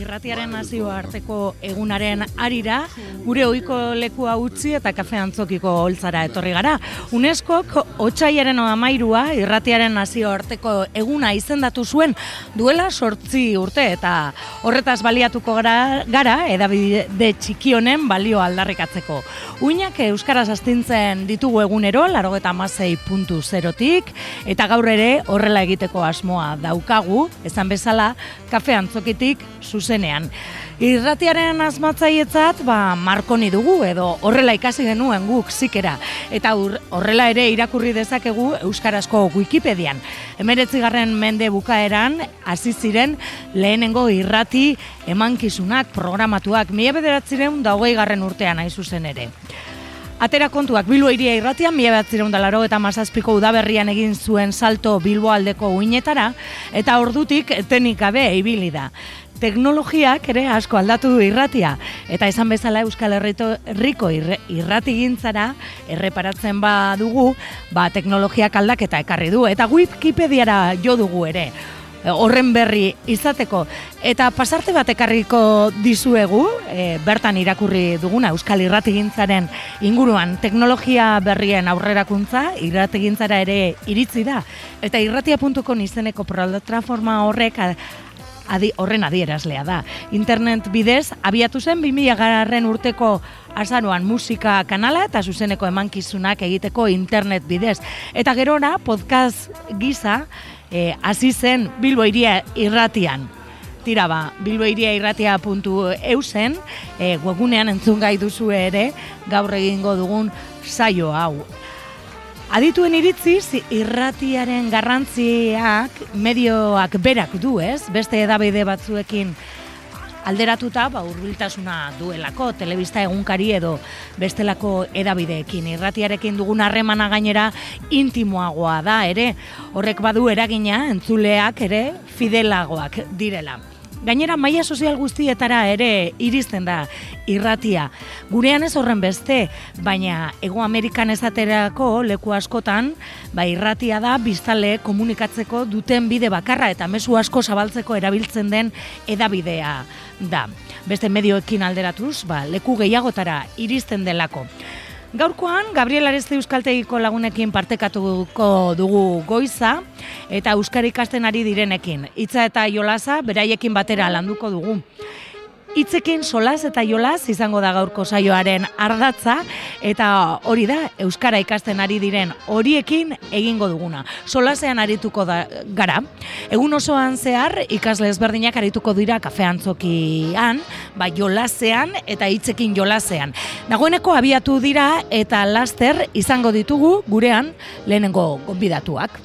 irratiaren nazioarteko egunaren arira, gure ohiko lekua utzi eta kafe antzokiko holtzara etorri gara. UNESCOk otsailaren 13 irratiaren nazioarteko eguna izendatu zuen duela 8 urte eta horretaz baliatuko gara hedabide txiki honen balio aldarrikatzeko. Uinak euskaraz astintzen ditugu egunero 96.0tik eta gaur ere horrela egiteko asmoa daukagu, esan bezala kafe antzokitik zuzenean. Irratiaren asmatzailetzat markoni dugu edo horrela ikasi genuen guk zikera eta horrela ere irakurri dezakegu euskarazko Wikipedian. 19. mende bukaeran hasi ziren lehenengo irrati emankizunak programatuak 1920 urtean hain zuzen ere. Atera kontuak, Bilbo Hiria irratian 1987ko udaberrian egin zuen salto Bilboaldeko uinetara eta ordutik etenik gabe ibili da. Teknologiak ere asko aldatu du irratia eta esan bezala Euskal Herriko irratigintzara erreparatzen badugu, teknologiak aldaketa ekarri du eta Wikipediara jo dugu ere. Horren berri izateko eta pasarte bat ekarriko dizuegu bertan irakurri duguna Euskal Irratigintzaren inguruan teknologia berrien aurrerakuntza irratigintzara ere iritsi da eta irratia.com izeneko plataforma horren adierazlea da. Internet bidez abiatu zen 2000 urteko azaroan musika kanala eta zuzeneko emankizunak egiteko internet bidez. Eta gerora podcast gisa hasi zen Bilbo Hiria irratian. Tira bilbohiriairratia.eu zen, webgunean entzun gai duzu ere gaur egingo dugun saio hau. Adituen iritziz, irratiaren garrantziak medioak berak du, ez? Beste hedabide batzuekin alderatuta, hurbiltasuna duelako, telebista egunkari edo bestelako hedabideekin. Irratiarekin dugun harremana gainera intimoagoa da ere, horrek badu eragina entzuleak ere fidelagoak direla. Gainera, maila sozial guztietara ere iristen da irratia. Gurean ez horren beste, baina Hego Amerikan esaterako leku askotan, irratia da biztanle komunikatzeko duten bide bakarra eta mezu asko zabaltzeko erabiltzen den hedabidea da. Beste medioekin alderatuz, leku gehiagotara iristen delako. Gaurkoan, Gabriel Areste Euskaltegiko lagunekin partekatuko dugu goiza eta euskara ikasten ari direnekin. Hitza eta jolasa beraiekin batera landuko dugu. Hitzekin solas eta jolas izango da gaurko saioaren ardatza eta hori da euskara ikasten ari diren horiekin egingo duguna. Solasean arituko gara. Egun osoan zehar ikasle ezberdinak arituko dira kafe antzokian, jolasean eta hitzekin jolasean. Dagoeneko abiatu dira eta laster izango ditugu gurean lehenengo gonbidatuak.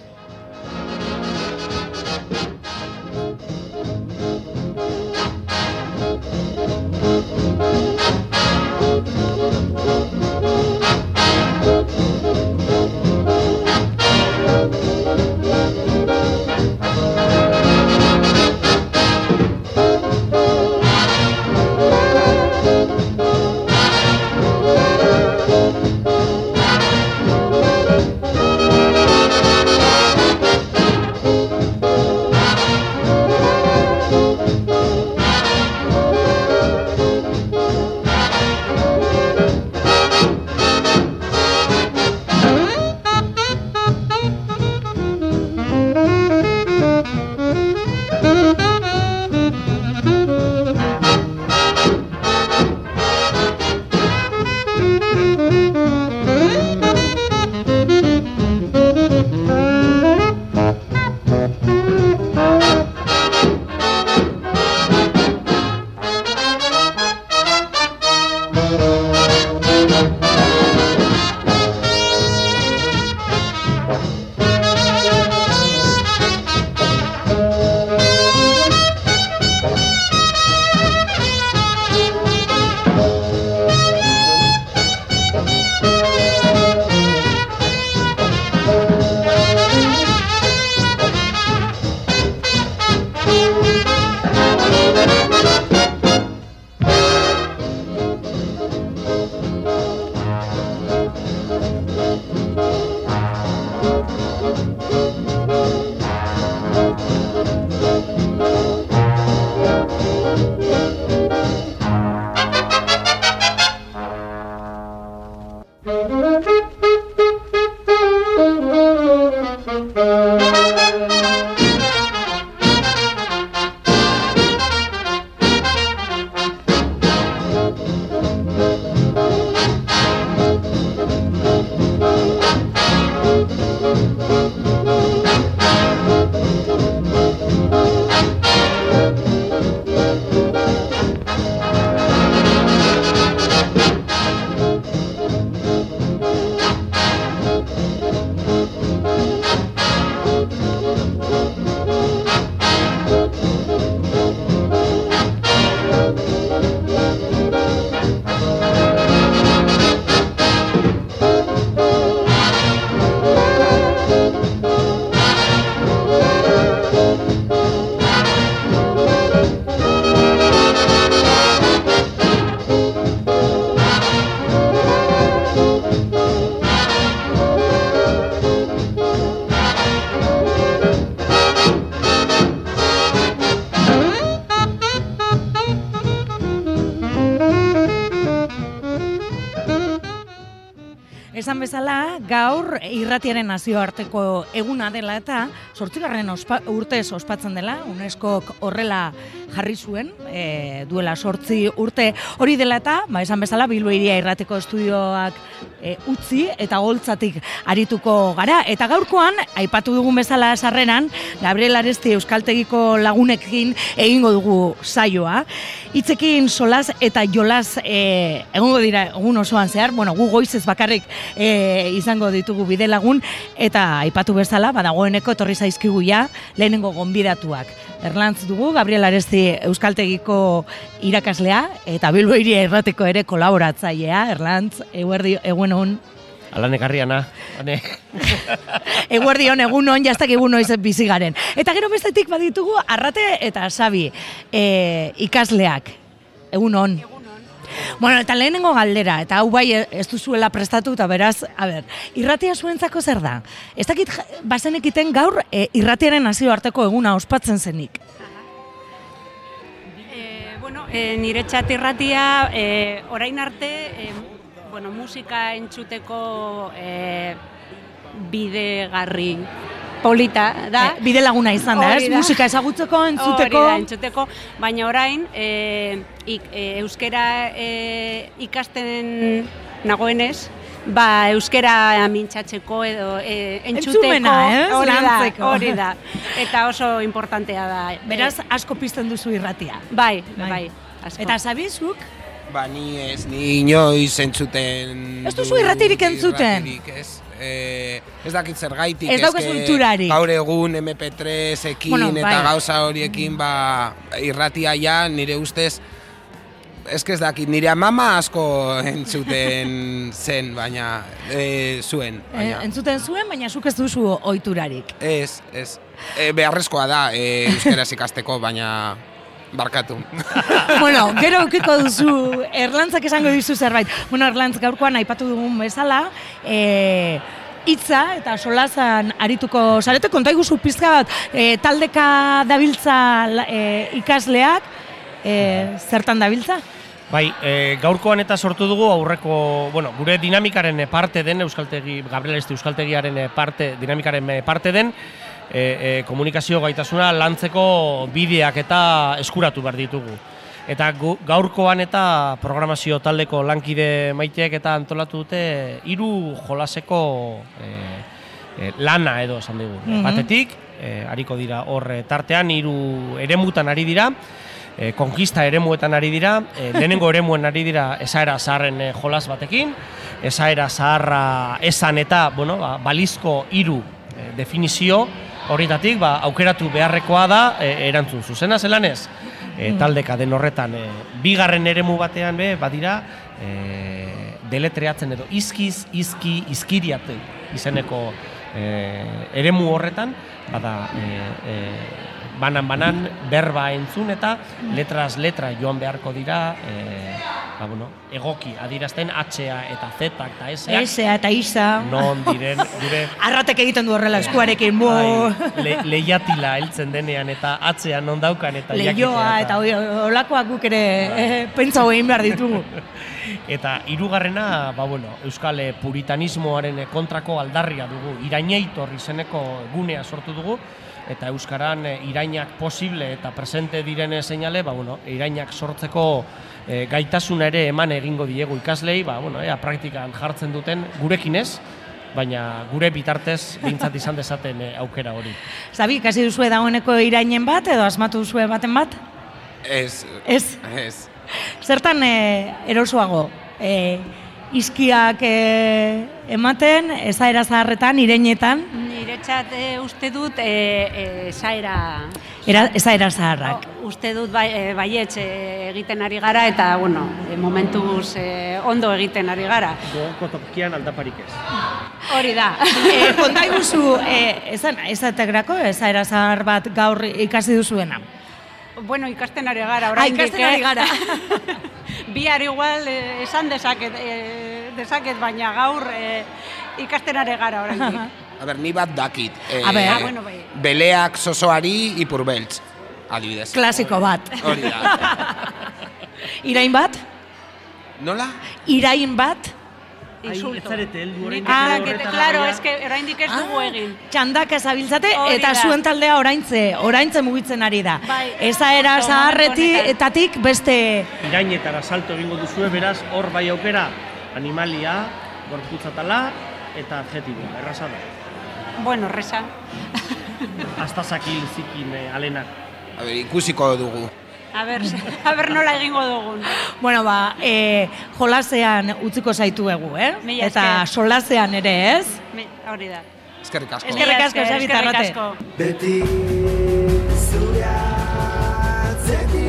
esan bezala, gaur irratiaren nazioarteko eguna dela eta 8. urtez ospatzen dela, UNESCOk horrela jarri zuen, duela 8 urte hori dela eta, esan bezala, Bilbo Hiria Irratiko estudioak utzi eta holtzatik arituko gara. Eta gaurkoan, aipatu dugun bezala sarreran, Gabriel Aresti euskaltegiko lagunekin egingo dugu saioa. Hitzekin solas eta jolas egongo dira egun osoan zehar, gu goizez bakarrik izango ditugu bide lagun, eta aipatu bezala, badagoeneko etorri zaizkigu ja lehenengo gonbidatuak. Erlantz dugu, Gabriel Aresti euskaltegiko irakaslea, eta Bilbo Hiria Irratiko ere kolaboratzailea. Erlantz, egun hon. Alan ekarriana. Eguerdion, egun hon, jaztak egun noiz bizi garen. Eta gero bestetik baditugu Arrate eta Xabi ikasleak. Egun hon. Bueno, eta lehenengo galdera, eta hau bai ez duzuela prestatu, eta beraz, irratia zuentzako zer da? Ez dakit bazenekiten gaur irratiaren nazioarteko eguna ospatzen zenik. Niretzat irratia, orain arte, musika entzuteko bidegarri polita da. Bide laguna izan da, ez? Musika ezagutzeko, entzuteko. Hori da, entzuteko, baina orain euskera ikasten nagoenez, euskera mintzatzeko edo entzuteko. Entzumena, hori da. Eta oso importantea da. Beraz, asko pizten duzu irratia. Bai, asko. Eta Xabizuk? Ni inoiz entzuten... Ez duzu irratirik entzuten? Ez dakit zergaitik, ez daukaz kulturarik. Gaur egun MP3-ekin eta gauza horiekin irratia ja, nire ustez, ez dakit, nire amama asko entzuten zen, baina zuen. Entzuten zuen, baina zuk ez duzu ohiturarik. Ez. Beharrezkoa da euskeraz ikasteko, baina... barkatu. Gero eukiko duzu, Erlantzak esango dizu zerbait. Erlantz gaurkoan aipatu dugun bezala, hitza eta solazan arituko zarete, konta iguzu pizka bat, taldeka dabiltza ikasleak, zertan dabiltza? Bai, gaurkoan eta sortu dugu aurreko, gure dinamikaren parte den, Gabriel Aresti euskaltegiaren dinamikaren parte den, komunikazio gaitasuna lantzeko bideak eta eskuratu behar ditugu. Eta gaurkoan eta programazio taldeko lankide maiteek eta antolatu dute 3 jolaseko lana edo esan dugu. Batetik, ariko dira hor tartean, 3 eremutan ari dira, konkista eremuetan ari dira, lehenengo eremuen ari dira esaera zaharren jolas batekin, esaera zaharra esan eta balizko 3 definizio horretatik aukeratu beharrekoa da erantzun zuzena zelanez. Taldeka den horretan, 2. eremu batean badira deletreatzen edo izkiriate izeneko eremu horretan, banan berba entzun eta letras letra joan beharko dira egoki adirazten H-a eta Z-ak eta S-ak. S-a eta I-a. Non diren gure... Arratek egiten du horrela eskuarekin. Lehiatila heltzen denean eta H-a non daukan eta jakitea. Lehioa eta olakoak guk ere pentsa egin behar ditugu. Eta 3. Euskal puritanismoaren kontrako aldarria dugu. Iraineitor izeneko gunea sortu dugu. Eta euskaran irainak posible eta presente diren seinale, irainak sortzeko gaitasuna ere eman egingo diegu ikaslei, praktikan jartzen duten gurekin ez, baina gure bitartez behintzat izan dezaten aukera hori. Xabi, ikasi duzue dagoeneko irainen bat edo asmatu duzue baten bat? Ez. Zertan erosoago? Izkiak ematen, esaera zaharretan, ireinetan? Niretzat uste dut esaera zaharrak. Uste dut baietz egiten ari gara eta, momentuz ondo egiten ari gara. Gogoko tokian aldaparik ez. Hori da. Konta iguzu, esategrako, esaera zahar bat gaur ikasi duzuena? Ikasten ari gara, oraindik. Ikasten ari gara. Bihar igual esan dezaket, baina gaur ikasten ari gara oraindik. Ni bat dakit. Bai. Beleak zozoari ipurbeltz, adibidez. Klasiko bat. Hori da. Irain bat? Nola? Irain bat? insulto. Etzarete, heldu orain. Claro, oraindik ez dugu egin. Txandaka zabiltzate eta zuen taldea oraintze mugitzen ari da. Ezaera zaharretatik beste... Irainetara salto egingo duzue, beraz, hor bai aukera, animalia, gorputzatala eta adjetibo, erraza da. Bueno, resa. Hasta zakil zikin alenak. Ikusiko dugu. A ber nola egingo dugun. Bueno, jolasean utziko zaituegu, Eta solasean ere, ez? Hori da. Eskerrik asko. Eskerrik asko, Xabi Tarrate. Beti zure atzetik.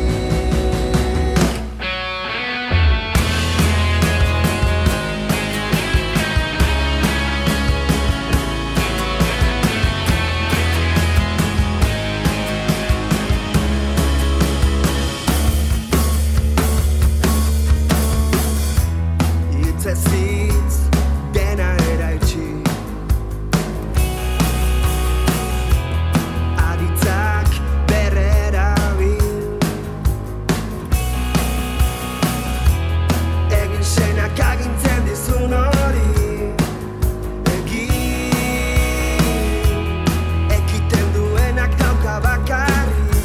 Itzezitz dena eraitsi. Aditzak berrera bil. Egin senak agintzen dizun hori. Ekiten duenak dauka bakarrik.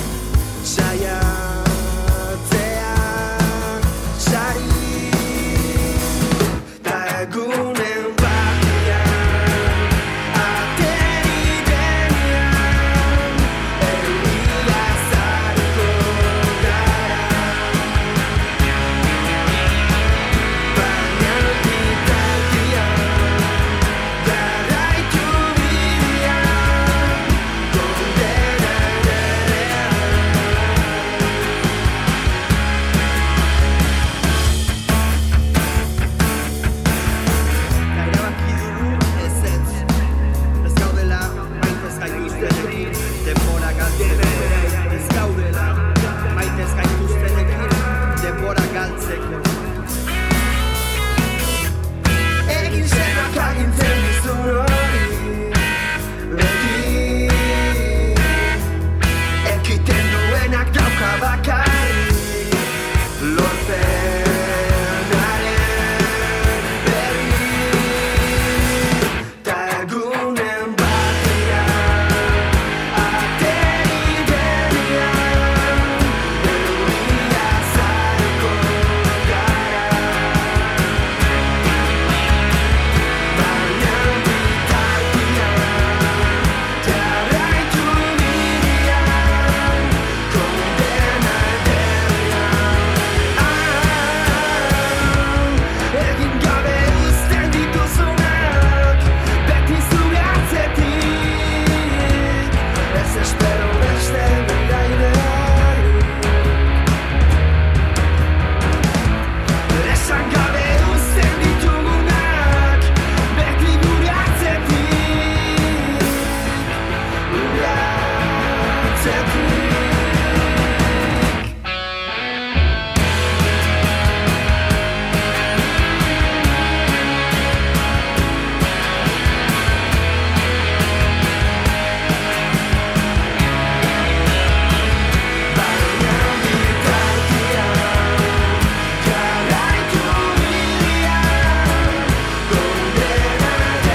Saiatzea sari. Egunen batian, ateri denean, euria zarko gara. Baina bitartian, jarraitu bidean, kondena ederrean. Erabaki dugu ezetz. Ez gaudela maitez gaituztenekin, denbora galtzeko. Ez gaudela maitez gaituztenekin, denbora galtzeko. Egin senak agintzen dizun hori. Beti ekiten duenak dauka bakarrik. Lorpenaren berri. Ta egunen batean, ateri denean, euria zarko gara. Baina bitartian, jarraitu bidean, kondena ederrean. Egin gabe uzten dituzunak, beti zure atzetik. Ez espero beste bidaiderik. Esan gabe uzten ditugunak, beti gure atzetik. Gure atzetik. Baina bitartian, jarraitu bidean, kondena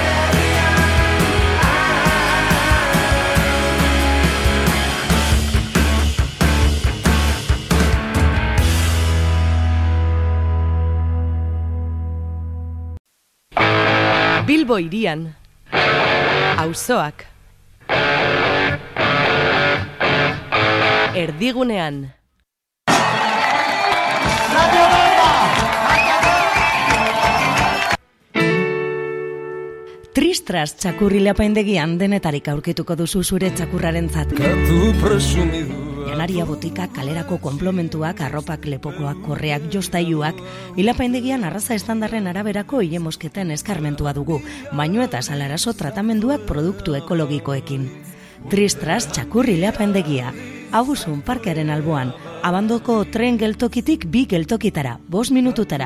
ederrean. Bilbo hirian, auzoak, erdigunean. Tristras txakurri leapaindegian denetarik aurkituko duzu zure txakurrarentzat. Janaria botika, kalerako konplementuak, arropak, lepokoak, korreak, jostailuak, ilapaindegian arraza estandarren araberako hile mosketen eskarmentua dugu, baino eta salarazo tratamenduak produktu ekologikoekin. Tristras txakurri leapaindegia, Abusun parkearen alboan, abandoko tren geltokitik 2 geltokitara, 5 minututara,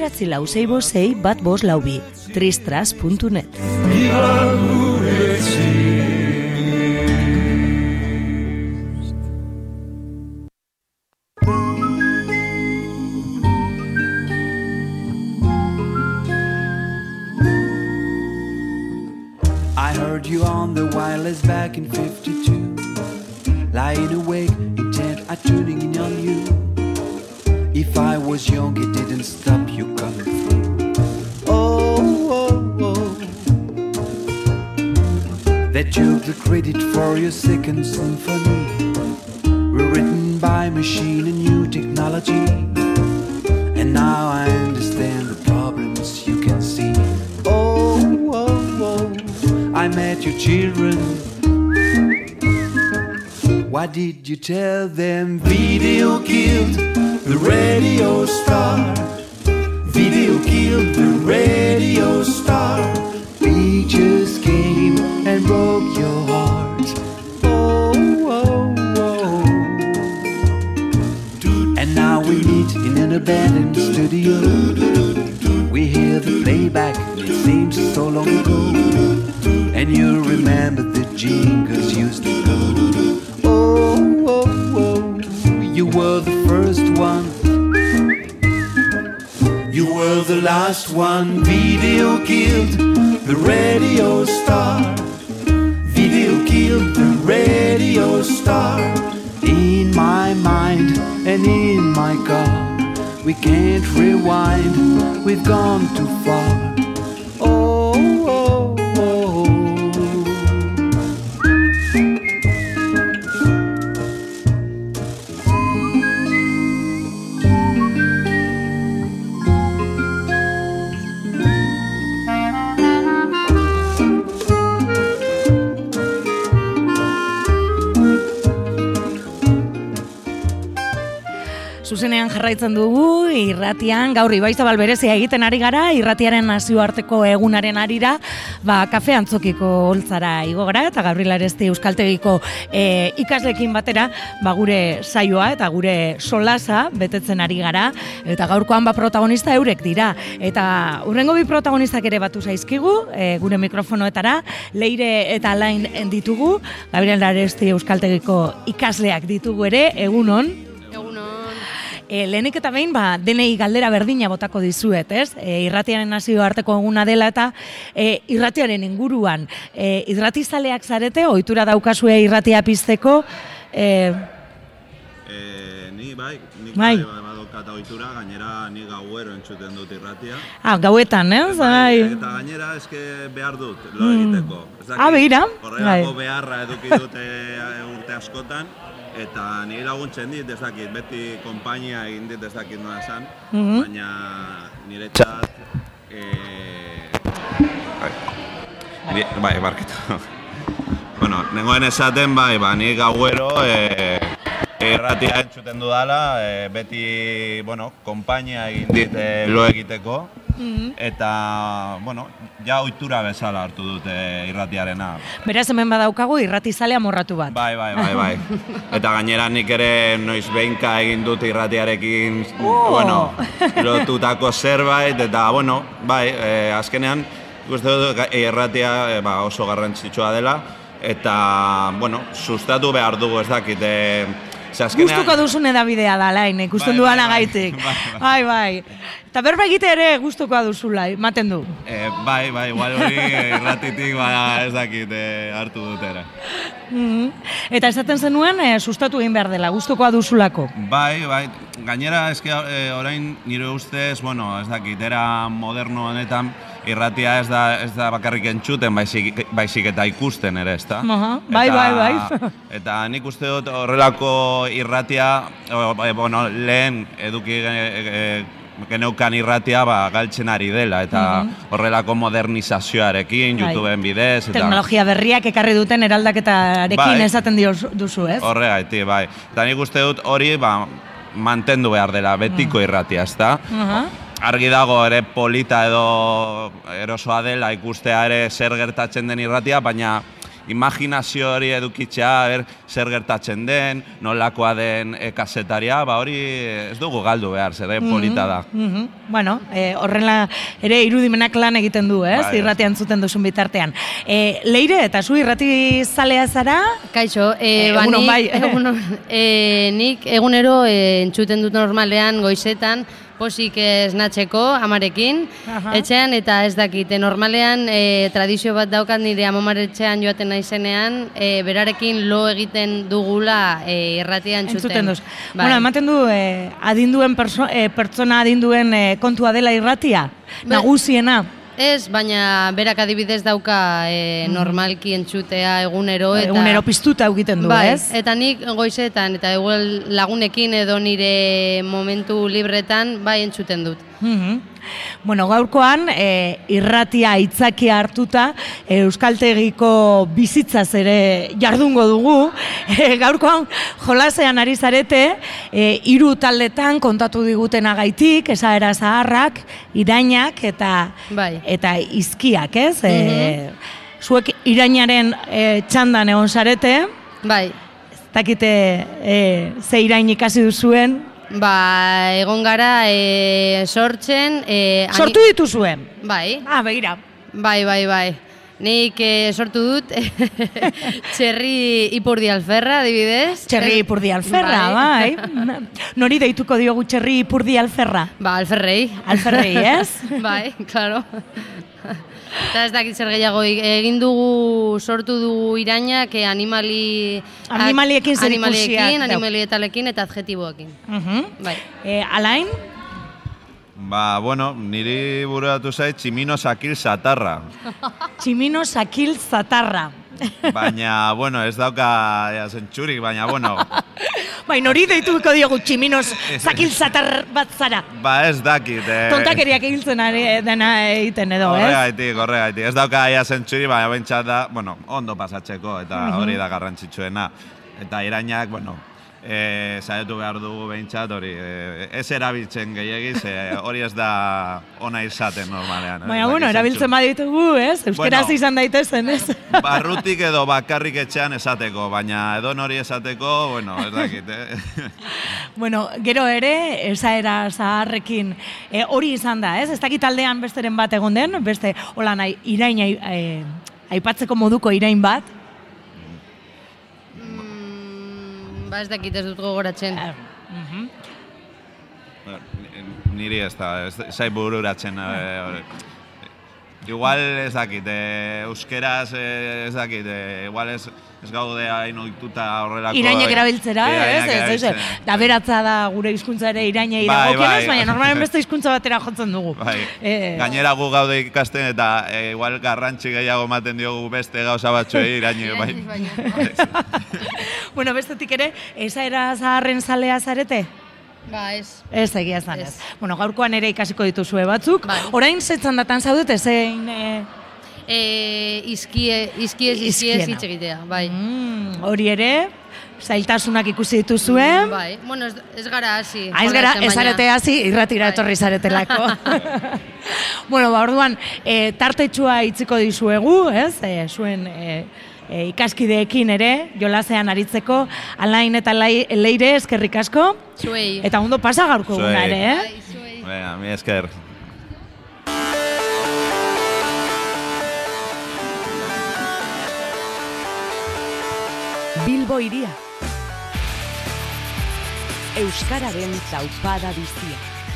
9466152, tristras.net. heard you on the wireless back in 52. Lying awake, intent at tuning in on you. If I was young, it didn't stop you coming through. Oh, oh, oh. That took the credit for your second symphony, rewritten by machine and new technology. And now I understand the problems you can see. Oh, oh, oh. I met your children. What did you tell them? Video killed the radio star. Video killed the radio star. Pictures came and broke your heart. Oh, oh, oh. And now we meet in an abandoned studio. We hear the playback, it seems so long ago. And you remember the jingles used to go. Oh, oh, oh, you were the first one. You were the last one. Video killed the radio star. Video killed the radio star. In my mind and in my car, we can't rewind, we've gone too far. Oh, oh, oh. Zuzenean jarraitzen dugu, irratian, gaur Ibaizabal berezia egiten ari gara, irratiaren nazioarteko egunaren arira, kafe antzokiko holtzara igo gara, eta Gabriel Aresti Euskaltegiko ikaslekin batera, gure saioa eta gure solasa betetzen ari gara, eta gaurkoan protagonista eurek dira. Eta hurrengo bi protagonistak ere batu zaizkigu, gure mikrofonoetara, Leire eta Alain ditugu, Gabriel Aresti Euskaltegiko ikasleak ditugu ere, egunon. Lehenik eta behin, denei galdera berdina botako dizuet, ez? Irratiaren nazioarteko eguna dela eta irratiaren inguruan. Irratizaleak zarete, ohitura daukazue irratia pizteko? Ni bai badaukat ohitura, gainera ni gauero entzuten dut irratia. Gauetan, ez? Eta gainera eske behar dut, lo egiteko. Begira. Horrelako beharra eduki dute urte askotan. Eta nire laguntzen dit, ez dakit, beti konpainia egin dit ez dakit nola esan, baina nire txat... Bai, barketu. Bueno, nengoen esaten, nire gauero irratia entzuten dudala, beti, konpainia egin dit lo egiteko, eta, ja ohitura bezala hartu dute irratiarena. Beraz hemen badaukagu irratizale amorratu bat. Bai. Eta gainera nik ere noiz behinka egin dut irratiarekin, lotutako zerbait, eta, azkenean, ikuste dut irratia oso garrantzitsua dela, eta, sustatu behar dugu, ez dakit, gustuko duzun edabidea da, Lain, ikusten duan agaitik. Bai. Eta berba egite ere gustukoa duzula, ematen du. Igual hori irratitik ez dakit hartu dutera. Eta esaten zenuen, sustatu egin behar dela, gustukoa duzulako. Bai, gainera eske orain nire ustez, ez dakit, era moderno honetan, irratia ez da bakarrik entzuten, baizik eta ikusten ere, ezta? Bai. Eta nik uste dut horrelako irratia, lehen eduki geneukan irratia galtzen ari dela, eta horrelako modernizazioarekin, YouTubeen bidez. Teknologia berriak ekarri duten eraldaketarekin esaten duzu, ez? Horregaitik, bai. Eta nik uste dut hori mantendu behar dela, betiko irratia, ezta? Argi dago ere polita edo erosoa dela ikustea ere zer gertatzen den irratia, baina imaginazio hori edukitzea, zer gertatzen den, nolakoa den kazetaria, hori ez dugu galdu behar, zer polita da. Horrela ere irudimenak lan egiten du, ez? Irratian zuten duzun bitartean. Leire, eta zu irrati zalea zara? Kaixo, nik egunero entzuten dut normalean goizetan, posik esnatzeko amarekin, etxean, eta ez dakit, normalean tradizio bat daukat nire amaretxean joaten naizenean, berarekin lo egiten dugula irratia entzuten. Bueno, ematen du adinduen pertsona adinduen kontua dela irratia, nagusiena. Ez, baina berak adibidez dauka normalki entzutea egunero. Egunero piztuta egiten du, ez? Eta nik goizetan eta igual lagunekin edo nire momentu libretan bai entzuten dut. Bueno, gaurkoan irratia aitzakia hartuta Euskaltegiko bizitzaz ere jardungo dugu. Gaurkoan jolasean ari zarete, 3 taldetan kontatu digutenagaitik, esaera zaharrak, irainak eta izkiak, ez? Zuek irainaren txandan egon zarete. Bai. Ez dakite ze irain ikasi duzuen. Egon gara sortzen... Sortu dituzuen? Bai. Begira. Bai. Nik sortu dut Txerri Ipurdi Alferra, adibidez. Txerri Ipurdi Alferra, bai. Nori deituko diogu Txerri Ipurdi Alferra? Alferrei. Alferrei, ez? Bai, klaro. Eta ez dakit zer gehiago egin dugu, sortu dugu irainak animaliekin zer ikusiak. Animalietalekin eta adjetiboekin. Alain? Bueno, niri bururatu zait Tximino Sakil Zatarra. Tximino Sakil Zatarra. Baina, bueno, ez dauka zentxurik, baina, bueno... Nori deituko diogu Tximino Sakil Zatar bat zara. Ez dakit. Tontakeriak egiltzen dena egiten edo, ez? Horregaitik. Ez dauka zentxurik, baina bentsat da, bueno, ondo pasatzeko, eta hori da garrantzitsuena. Eta irainak, bueno... Zaretu behar dugu behintzat hori, ez erabiltzen gehiagiz, hori ez da ona izaten normalean. Baina, bueno, erabiltzen baditugu, ez? Euskeraz izan daitezen, ez? Barrutik edo bakarrik etxean esateko, baina edo nori esateko, bueno, ez dakit, Bueno, gero ere, esaera zaharrekin hori izan da, ez? Ez dakit aldean besteren bat egon den, beste, hola nahi, irain aipatzeko moduko irain bat, ez dakit ez dut gogoratzen. Niri ez da, zai bururatzen. Igual ez dakit, euskeraz ez dakit, igual ez gaude hain ohituta horrelako... Irainek erabiltzera, ez? Da beratza da gure hizkuntza ere irainei dagokionez, baina normalen beste hizkuntza batera jotzen dugu. Gainera gu gaude ikasten eta igual garrantzi gehiago ematen diogu beste gauza batzuei irainei. Bueno, bestetik ere, esaera zaharren zalea zarete? Ez. Ez egia zan ez. Bueno, gaurkoan ere ikasiko dituzue batzuk. Orain zetzan datan zaudete, zein... Izkiez hitz egitea, bai. Hori ere, zailtasunak ikusi dituzuen. Bai, bueno, ez gara hasi. Ez gara, ez zarete hasi, irratira etorri zaretelako. Bueno, orduan, tartetxua itziko dizuegu, ez? Zuen ikaskideekin ere, jolasean aritzeko, Alain eta Leire eskerrik asko. Zuei. Eta ondo pasa gaurko eguna ere, Venga, mi esker. Bilbo iria. Euskararen taupada bizia.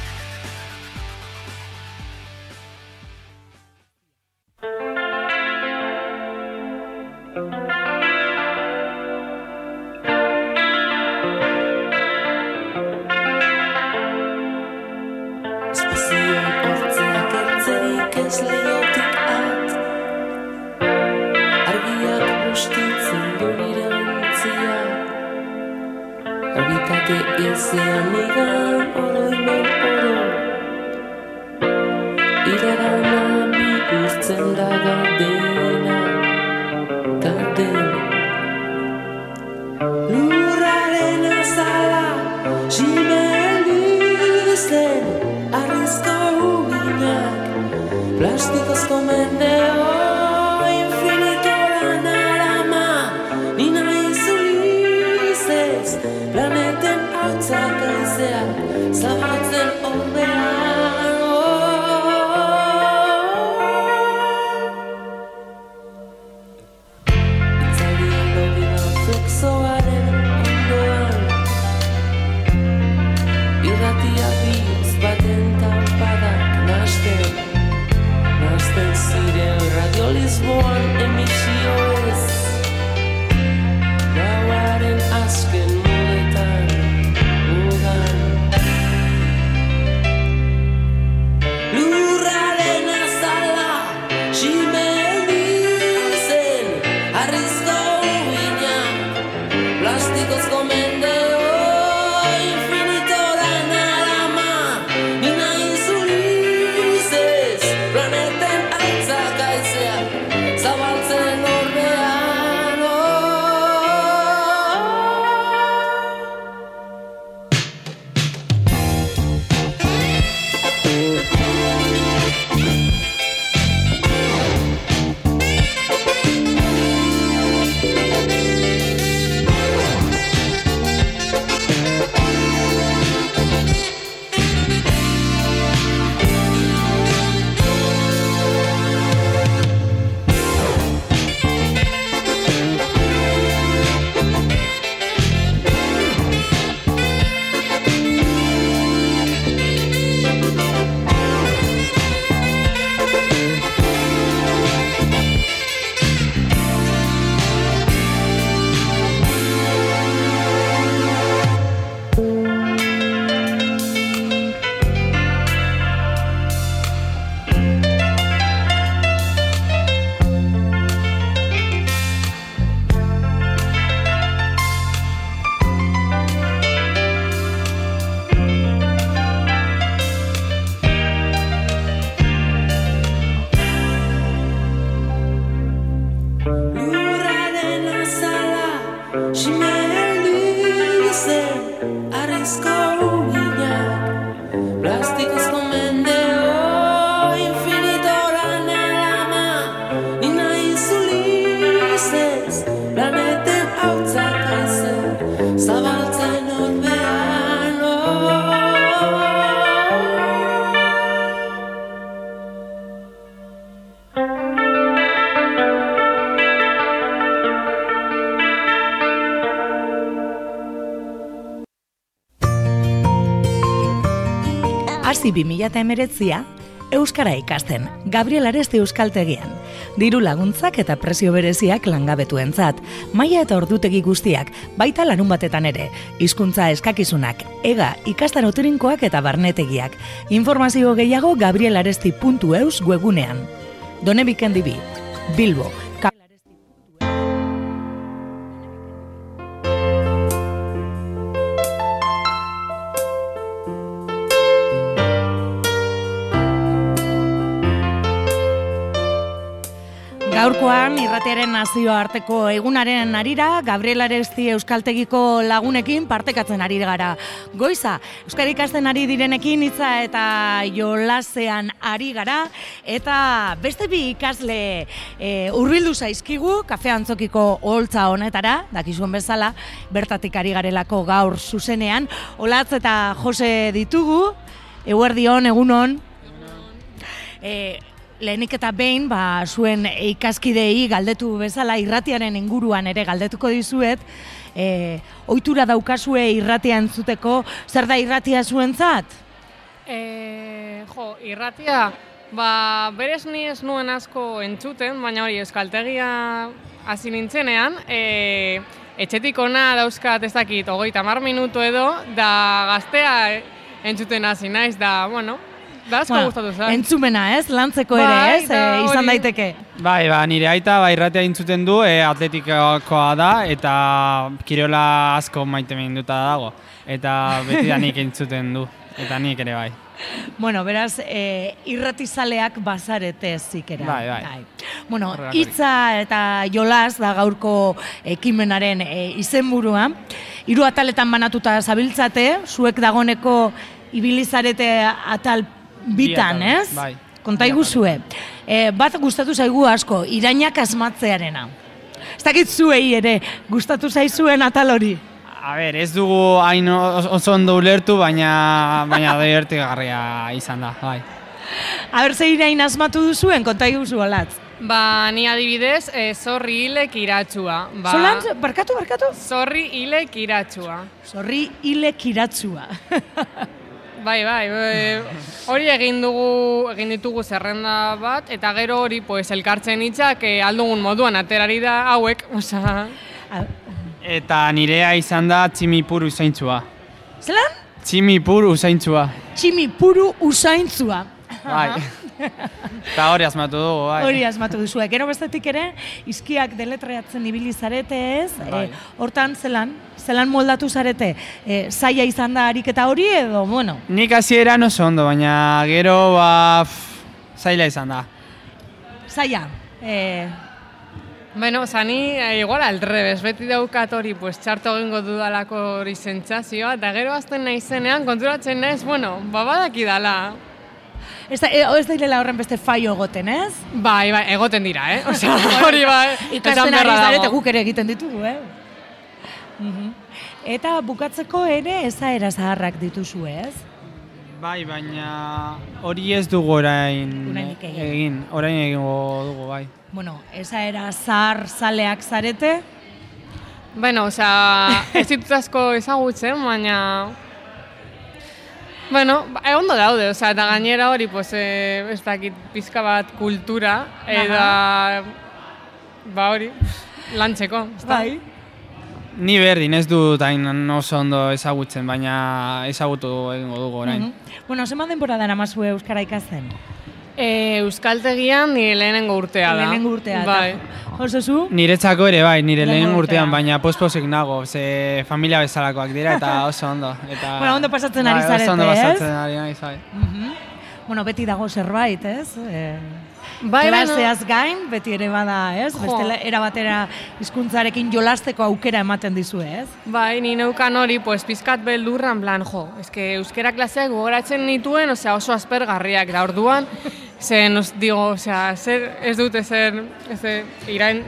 Ezean egan oroimen oro Iragana bihurtzen da gardena Lurraren azala Simeldizen arrizko uginak Plastikozko mendeo Infinitora narama Nina izulizez Planeten hautzak aizeak zabatzen ordean Lisboan emisio ez gauaren azken modetan udan lurraren azala xime heldizen harrizko uinak plastikozko mendeo infinitora narama nina izulizez planeten altzak aizeak zabaltzen ordean lurraren azala xime heldizen harrizko uinak plastikozko mendeo infinitora narama nina izulizez planeten hautzak aize zabaltzen ordean Hasi 2019a Euskara ikasten, Gabriel Aresti Euskaltegian. Diru laguntzak eta prezio bereziak langabetuentzat, maila eta ordutegi guztiak, baita larun batetan ere, hizkuntza eskakizunak, ega, ikastan trinkoak eta barnetegiak. Informazio gehiago gabrielaresti.eus webgunean. Donebikendibi, Bilbo. Gaurkoan irratiaren nazioarteko egunaren arira Gabriel Aresti Euskaltegiko lagunekin partekatzen ari gara. Goiza, euskara ikasten ari direnekin hitza eta jolasean ari gara eta beste bi ikasle hurbildu zaizkigu kafe antzokiko oholtza honetara, dakizuen bezala, bertatik ari garelako gaur zuzenean. Olatz eta Jose ditugu, eguerdion, egunon. Lehenik eta behin, zuen ikaskidei galdetu bezala irratiaren inguruan ere galdetuko dizuet, ohitura daukazue irratia entzuteko, zer da irratia zuentzat? Irratia, berez ni ez nuen asko entzuten, baina hori Euskaltegia hasi nintzenean, etxetik ona dauzkat ez dakit 30 minutu edo, da gaztea entzuten hasi naiz, da, da asko gustatu zen. Entzumena, ez? Lantzeko ere, ez? Izan daiteke. Nire aita irratia entzuten du, atletikoa da, eta kirola asko maite minduta dago. Eta beti da nik entzuten du, eta nik ere bai. Beraz, irratizaleak bazarete zikera. Bai. Hitza eta jolas da gaurko ekimenaren izenburua. 3 ataletan banatuta zabiltzate, zuek dagoneko ibilizarete atal bitan, ez? Bai. Konta iguzue. Bat gustatu zaigu asko, irainak asmatzearena. Ez dakit zuei ere, gustatu zaizuen atal hori? Ez dugu hain oso ondo ulertu, baina divertigarria izan da, bai. Ze irain asmatu duzuen, konta iguzu Olatz? Ni adibidez, zorri hilek iratsua. Zolantz, barkatu? Zorri hilek iratsua. Zorri hilek iratsua. Bai, hori egin ditugu zerrenda bat, eta gero hori pues, elkartzen hitzak aldugun moduan aterari da hauek, osea... Eta nirea izan da tximipuru usaintzua. Zelan? Tximipuru usaintzua. Tximipuru usaintzua. Bai. Eta hori asmatu dugu, bai. Hori asmatu duzu. Gero bestetik ere, izkiak deletreatzen ibili zarete ez? Bai. Hortan zelan moldatu zarete? Zaila izan da ariketa hori edo, bueno? Nik hasieran oso ondo, baina gero, zaila izan da. Zaila. Bueno, ni igual al revés, beti daukat hori, pues, txarto egingo dudalako hori sentsazioa, eta gero azten naizenean konturatzen naiz, bueno, badaki dala. Ez dailela horren beste faio egoten, ez? Bai, egoten dira, Osea, hori bai, ikasten ari zarete guk ere egiten ditugu, Eta bukatzeko ere ezaera zaharrak dituzu, ez? Bai, baina hori ez dugu orain egingo dugu, bai. Bueno, ezaera zahar zaleak zarete? Bueno, osea, ez ditut asko ezagutzen, baina... Bueno, ondo daude, osea, eta gainera hori, pues, ez dakit pizka bat kultura, eta... hori, lantzeko, ez da? Bai. Ni berdin ez dut hain oso ondo ezagutzen, baina ezagutu egingo dugu orain. Bueno, zenbat denbora dara mazue euskara ikasten? Euskaltegian nire lehenengo urtea da. Lehenengo urtea, bai. Josezu? Niretzako ere bai, nire lehenengo urtean, baina posposik nago, ze familia bezalakoak dira eta oso ondo. Bueno, ondo pasatzen ari zarete, ez? Oso ondo pasatzen ari naiz, bai. Bueno, beti dago zerbait, ez? Klaseaz gain, beti ere bada, ez? Beste era batera hizkuntzarekin jolasteko aukera ematen dizu, ez? Bai, ni neukan hori, pues, pizkat beldurran plan, eske euskera klaseak gogoratzen nituen, osea, oso aspergarriak da orduan, zen, osea, ez dute irain,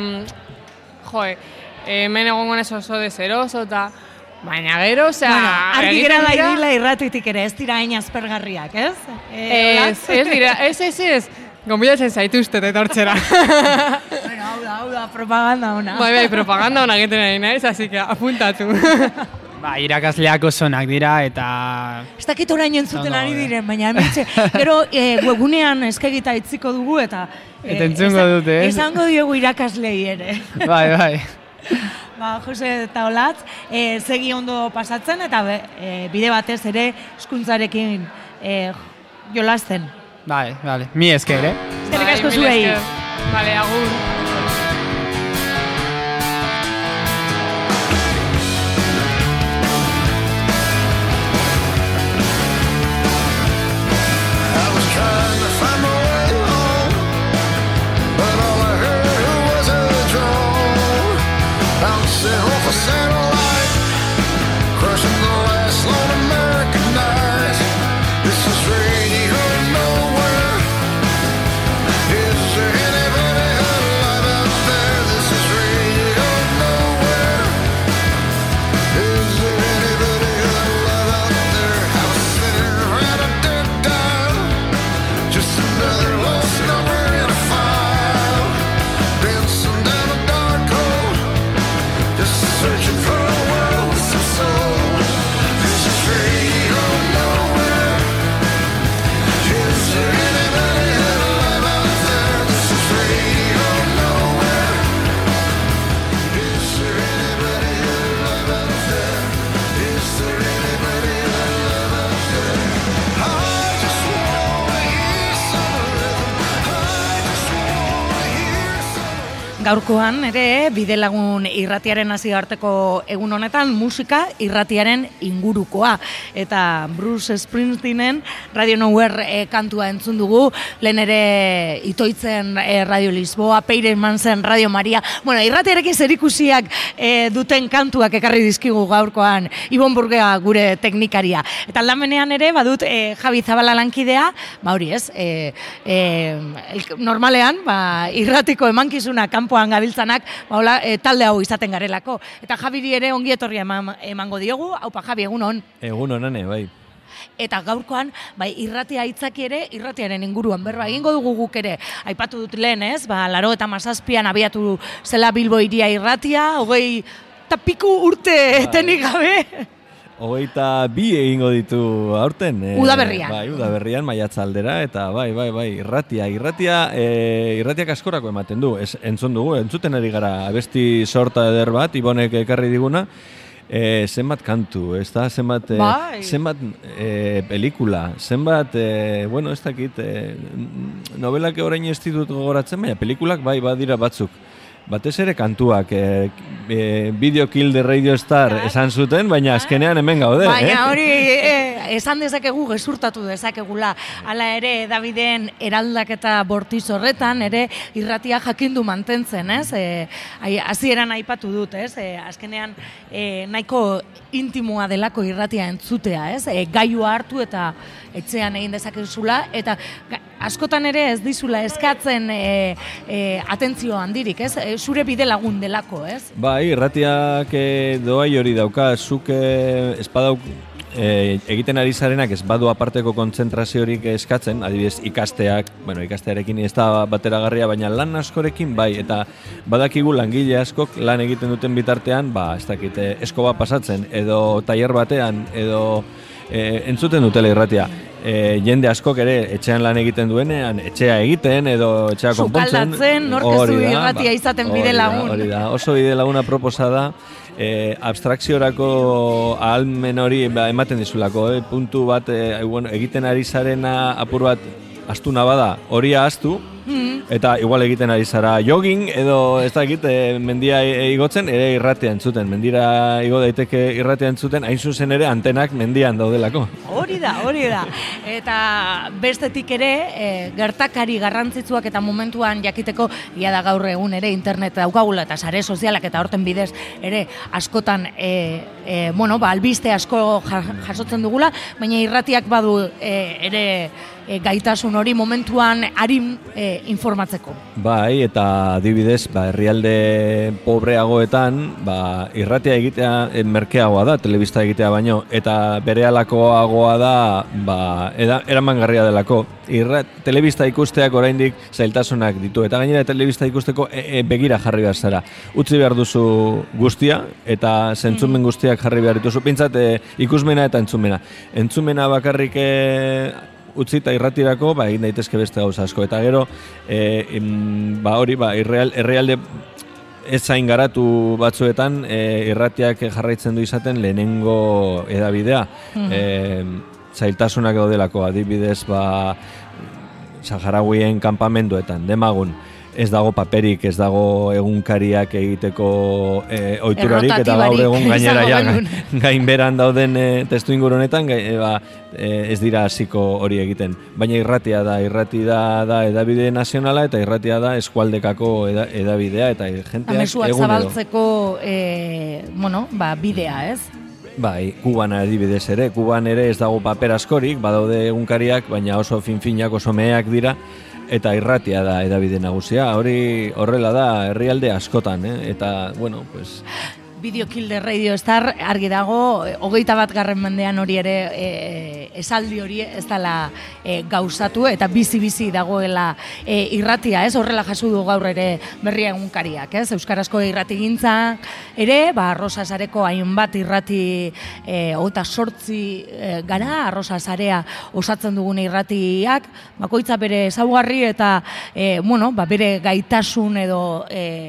hemen egongo nez oso deseroso, eta baina gero, osea... Bueno, argi gera daidila irratitik ere, ez dira hain aspergarriak, ez? Ez dira, ez. Gonbidatzen zaituztet etortzera. Bueno, hau da, propaganda ona. Bai, propaganda ona egiten ari naiz, así que apuntatu. Irakasleak oso onak dira eta... Ez dakit orain entzuten ari diren, baina hementxe, gero webunean eskegita itziko dugu eta... Eta entzungo dute, ez? Esango diogu irakaslei ere. Bai. Jose eta Olatz, segi ondo pasatzen eta bide batez ere hizkuntzarekin jolasten. Vale, mi esker, Eskerrik asko zuei. Vale, agur. Gaurkoan ere Bidelagun irratiaren nazioarteko egun honetan musika irratiaren ingurukoa. Eta Bruce Springsteenen Radio Nowhere kantua entzun dugu, lehen ere Itoitzen Radio Lisboa, Peiremansen Radio Maria. Bueno, irratiarekin zerikusiak duten kantuak ekarri dizkigu gaurkoan Ibon Burgea gure teknikaria. Eta lamenean ere badut Javi Zabala lankidea, hori ez, normalean irratiko emankizuna kanpoan gabiltzanak, talde hau izaten garelako. Eta Javiri ere ongi etorria emango diogu. Aupa Javi, egunon. Egunon, bai. Eta gaurkoan, irratia hitzaki ere, irratiaren inguruan berba egingo dugu guk ere. Aipatu dut lehen, ez? 97an abiatu zela Bilbo hiria irratia, 20 eta piku urte etenik gabe. 22 egingo ditu aurten. Udaberrian. Bai, udaberrian, maiatza aldera, eta bai, irratiak askorako ematen du. Entzun dugu, entzuten ari gara abesti sorta eder bat, Ibonek ekarri diguna, zenbat kantu, ez da, zenbat pelikula, zenbat, ez dakit, novelak orain ez ditut gogoratzen, baina pelikulak bai badira batzuk. Batez ere kantuak, Video Kill the Radio Star esan zuten, baina azkenean hemen gaude. Baina hori esan dezakegu, gezurtatu dezakegula. Hala ere, Daviden eraldaketa bortiz horretan, ere irratia jakindu mantentzen, ez? Hasieran aipatu dut, ez? Azkenean nahiko intimoa delako irratia entzutea, ez? Gailua hartu eta etxean egin dezakezula, eta askotan ere ez dizula eskatzen atentzio handirik, ez? Zure bide lagun delako, ez? Bai, irratiak doai hori dauka, zuk espadauk egiten ari zarenak ez badu aparteko kontzentraziorik eskatzen, adibidez ikastearekin ez da bateragarria, baina lan askorekin bai, eta badakigu langile askok lan egiten duten bitartean, ez dakit, eskoba pasatzen, edo tailer batean, edo entzuten dutela irratia. Jende askok ere etxean lan egiten duenean, etxea egiten edo etxea konpontzen. Sukaldatzen, norkezu irratia izaten bide lagun. Hori da, oso bide laguna proposa da, abstrakziorako ahalmen hori ematen dizulako, puntu bat egiten ari zarena apur bat astuna bada, hori ahaztu, eta igual egiten ari zara jogging edo ez dakit mendia igotzen ere irratia entzuten. Mendira igo daiteke irratia entzuten, hain zuzen ere antenak mendian daudelako. Hori da. Eta bestetik ere gertakari garrantzitsuak eta momentuan jakiteko ia da gaur egun ere internet daukagula eta sare sozialak eta horten bidez ere askotan albiste asko jasotzen dugula, baina irratiak badu ere gaitasun hori momentuan arin informatzeko. Bai, eta adibidez, herrialde pobreagoetan, irratia egitea merkeagoa da, telebista egitea baino, eta berehalakoagoa da, eramangarria delako. Telebista ikusteak oraindik zailtasunak ditu, eta gainera telebista ikusteko begira jarri behar zara. Utzi behar duzu guztia, eta zentzumen guztiak jarri behar dituzu, pintzat ikusmena eta entzumena. Entzumena bakarrik utzita irratirako, egin daitezke beste gauza asko. Eta gero, herrialde ez zain garatu batzuetan, irratiak jarraitzen du izaten lehenengo edabidea. Zailtasunak daudelako, adibidez, Saharauien kanpamenduetan, Demagun. Ez dago paperik, ez dago egunkariak egiteko ohiturarik, eta gaur egun gainera gainberan dauden testu inguru honetan ez dira hasiko hori egiten. Baina irratia da edabide nazionala eta irratia da eskualdekako edabidea eta jenteak mezuak zabaltzeko bidea, ez? Bai, Kuban adibidez ere, Kuban ere ez dago paper askorik, badaude egunkariak, baina oso finfinak, oso meheak dira, eta irratia da edabide nagusia, hori horrela da herrialde askotan, eta, Video Kill the Radio Star argi dago, 21. mendean hori ere esaldi hori ez dela gauzatu eta bizi dagoela irratia, ez? Horrela jaso du gaur ere berria egunkariak, ez? Euskarazko irratigintza ere, Arrosa Sareko hainbat irrati 28 gara, Arrosa Sarea osatzen dugun irratiak, bakoitza bere ezaugarri eta bere gaitasun edo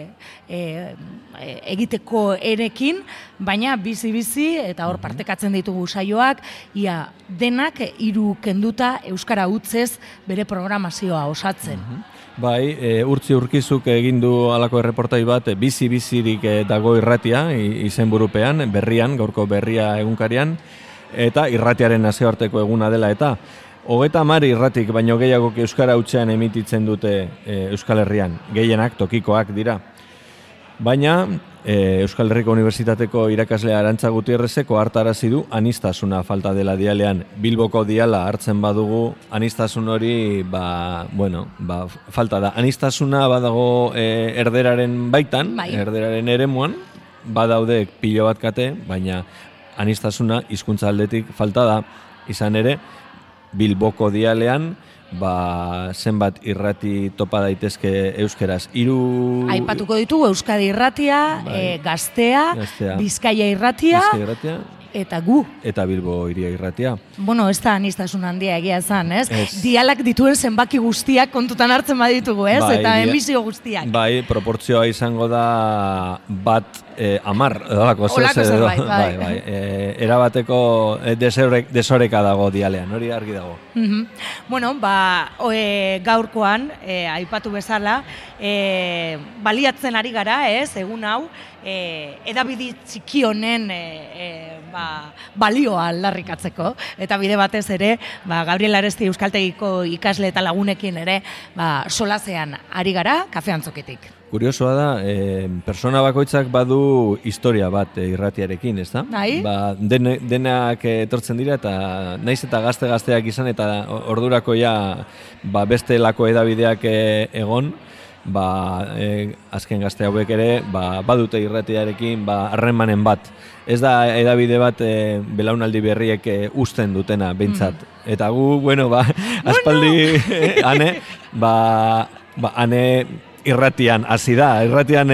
egiteko erekin, baina bizi eta hor partekatzen ditugu saioak, ia denak 3 kenduta euskara utzez bere programazioa osatzen. Bai, Urtzi Urkizuk egin du halako erreportai bat, bizirik dago irratia izenburupean, berrian, gaurko berria egunkarian, eta irratiaren nazioarteko eguna dela eta 30 irratik baino gehiagok euskara hutsean emititzen dute Euskal Herrian, gehienak tokikoak dira. Baina Euskal Herriko Unibertsitateko irakaslea Arantza Gutierrezek ohartarazi du aniztasuna falta dela dialean. Bilboko diala hartzen badugu, anistasun hori falta da. Anistasuna badago erderaren baitan, erderaren eremuan, badaude pilo bat kate, baina anistasuna hizkuntza aldetik falta da. Izan ere, Bilboko dialean zenbat irrati topa daitezke euskeraz. Aipatuko ditugu Euskadi irratia, Gaztea, Bizkaia irratia, eta gu. Eta Bilbo Hiria Irratia. Bueno, ez da anistasun handia egia esan, ez? Dialak dituen zenbaki guztiak kontutan hartzen baditugu, ez? Bai, eta emisio guztiak. Bai, proportzioa izango da bat 10, olako zerbait, bai. Erabateko desoreka dago dialean, hori argi dago. Bueno, gaurkoan, aipatu bezala, baliatzen ari gara, ez, egun hau, edabide txiki honen balioa aldarrikatzeko, eta bide batez ere, Gabriel Aresti Euskaltegiko ikasle eta lagunekin ere, solasean ari gara, Kafe Antzokitik. Kuriosoa da, persona bakoitzak badu historia bat irratiarekin, ez da? Bai. Denak etortzen dira eta naiz eta gazteak izan eta ordurako beste lako edabideak egon, azken gazte hauek ere badute irratiarekin harremanen bat. Ez da edabide bat belaunaldi berriek uzten dutena behintzat. Eta gu, aspaldi ane irratian hasi da, irratian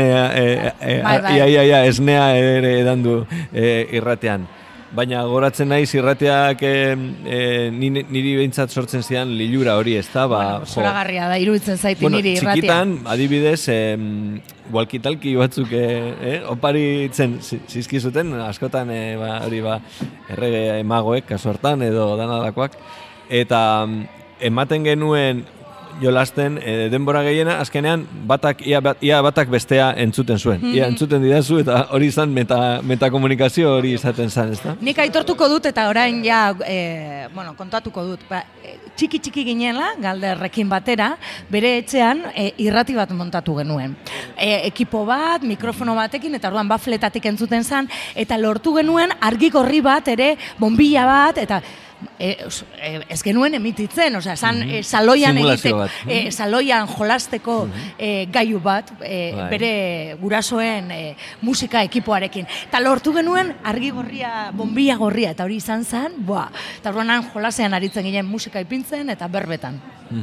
esnea ere edan du irratian. Baina goratzen naiz irratiak niri behintzat sortzen zidan lilura hori, ez da? Zoragarria da, iruditzen zaiti niri irratia. Txikitan, adibidez, walkie-talkie batzuk oparitzen zizkizuten, askotan errege emagoek, kasu hartan, edo danadakoak, eta ematen genuen jolasten denbora gehiena, azkenean ia batak bestea entzuten zuen. Ia entzuten didazu eta hori izan metakomunikazio hori izaten zan, ez da? Nik aitortuko dut eta orain kontatuko dut. Txiki ginela, Galderrekin batera, bere etxean irrati bat montatu genuen. Ekipo bat, mikrofono batekin, eta orduan bafletatik entzuten zan, eta lortu genuen argi gorri bat ere, bombilla bat, eta ez genuen emititzen, saloian egiteko, saloian jolasteko gailu bat, bere gurasoen musika ekipoarekin. Eta lortu genuen argi gorria, bombilla gorria, eta hori izan zen, eta orduan jolasean aritzen ginen musika ipintzen eta berbetan.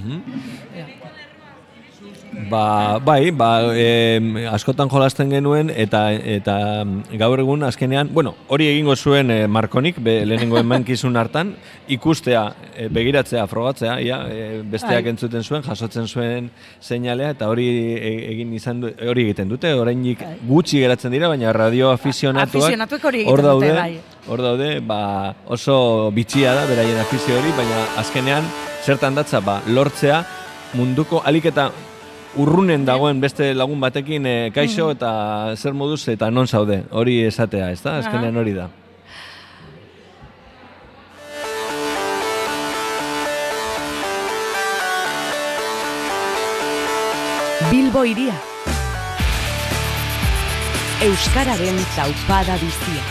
Askotan jolasten genuen eta gaur egun azkenean, hori egingo zuen Markonik, lehenengo emankizun hartan, ikustea, begiratzea, frogatzea, besteak entzuten zuen, jasotzen zuen seinalea, eta hori egiten dute, orainik gutxi geratzen dira, baina radio afizionatuak hor daude, oso bitxia da, beraien afizio hori, baina azkenean, zertan datza, lortzea, munduko aliketa urrunen dagoen beste lagun batekin kaixo eta zer moduz eta non zaude, hori esatea, ez da? Azkenean hori da. Bilbo Hiria. Euskararen taupada bizia.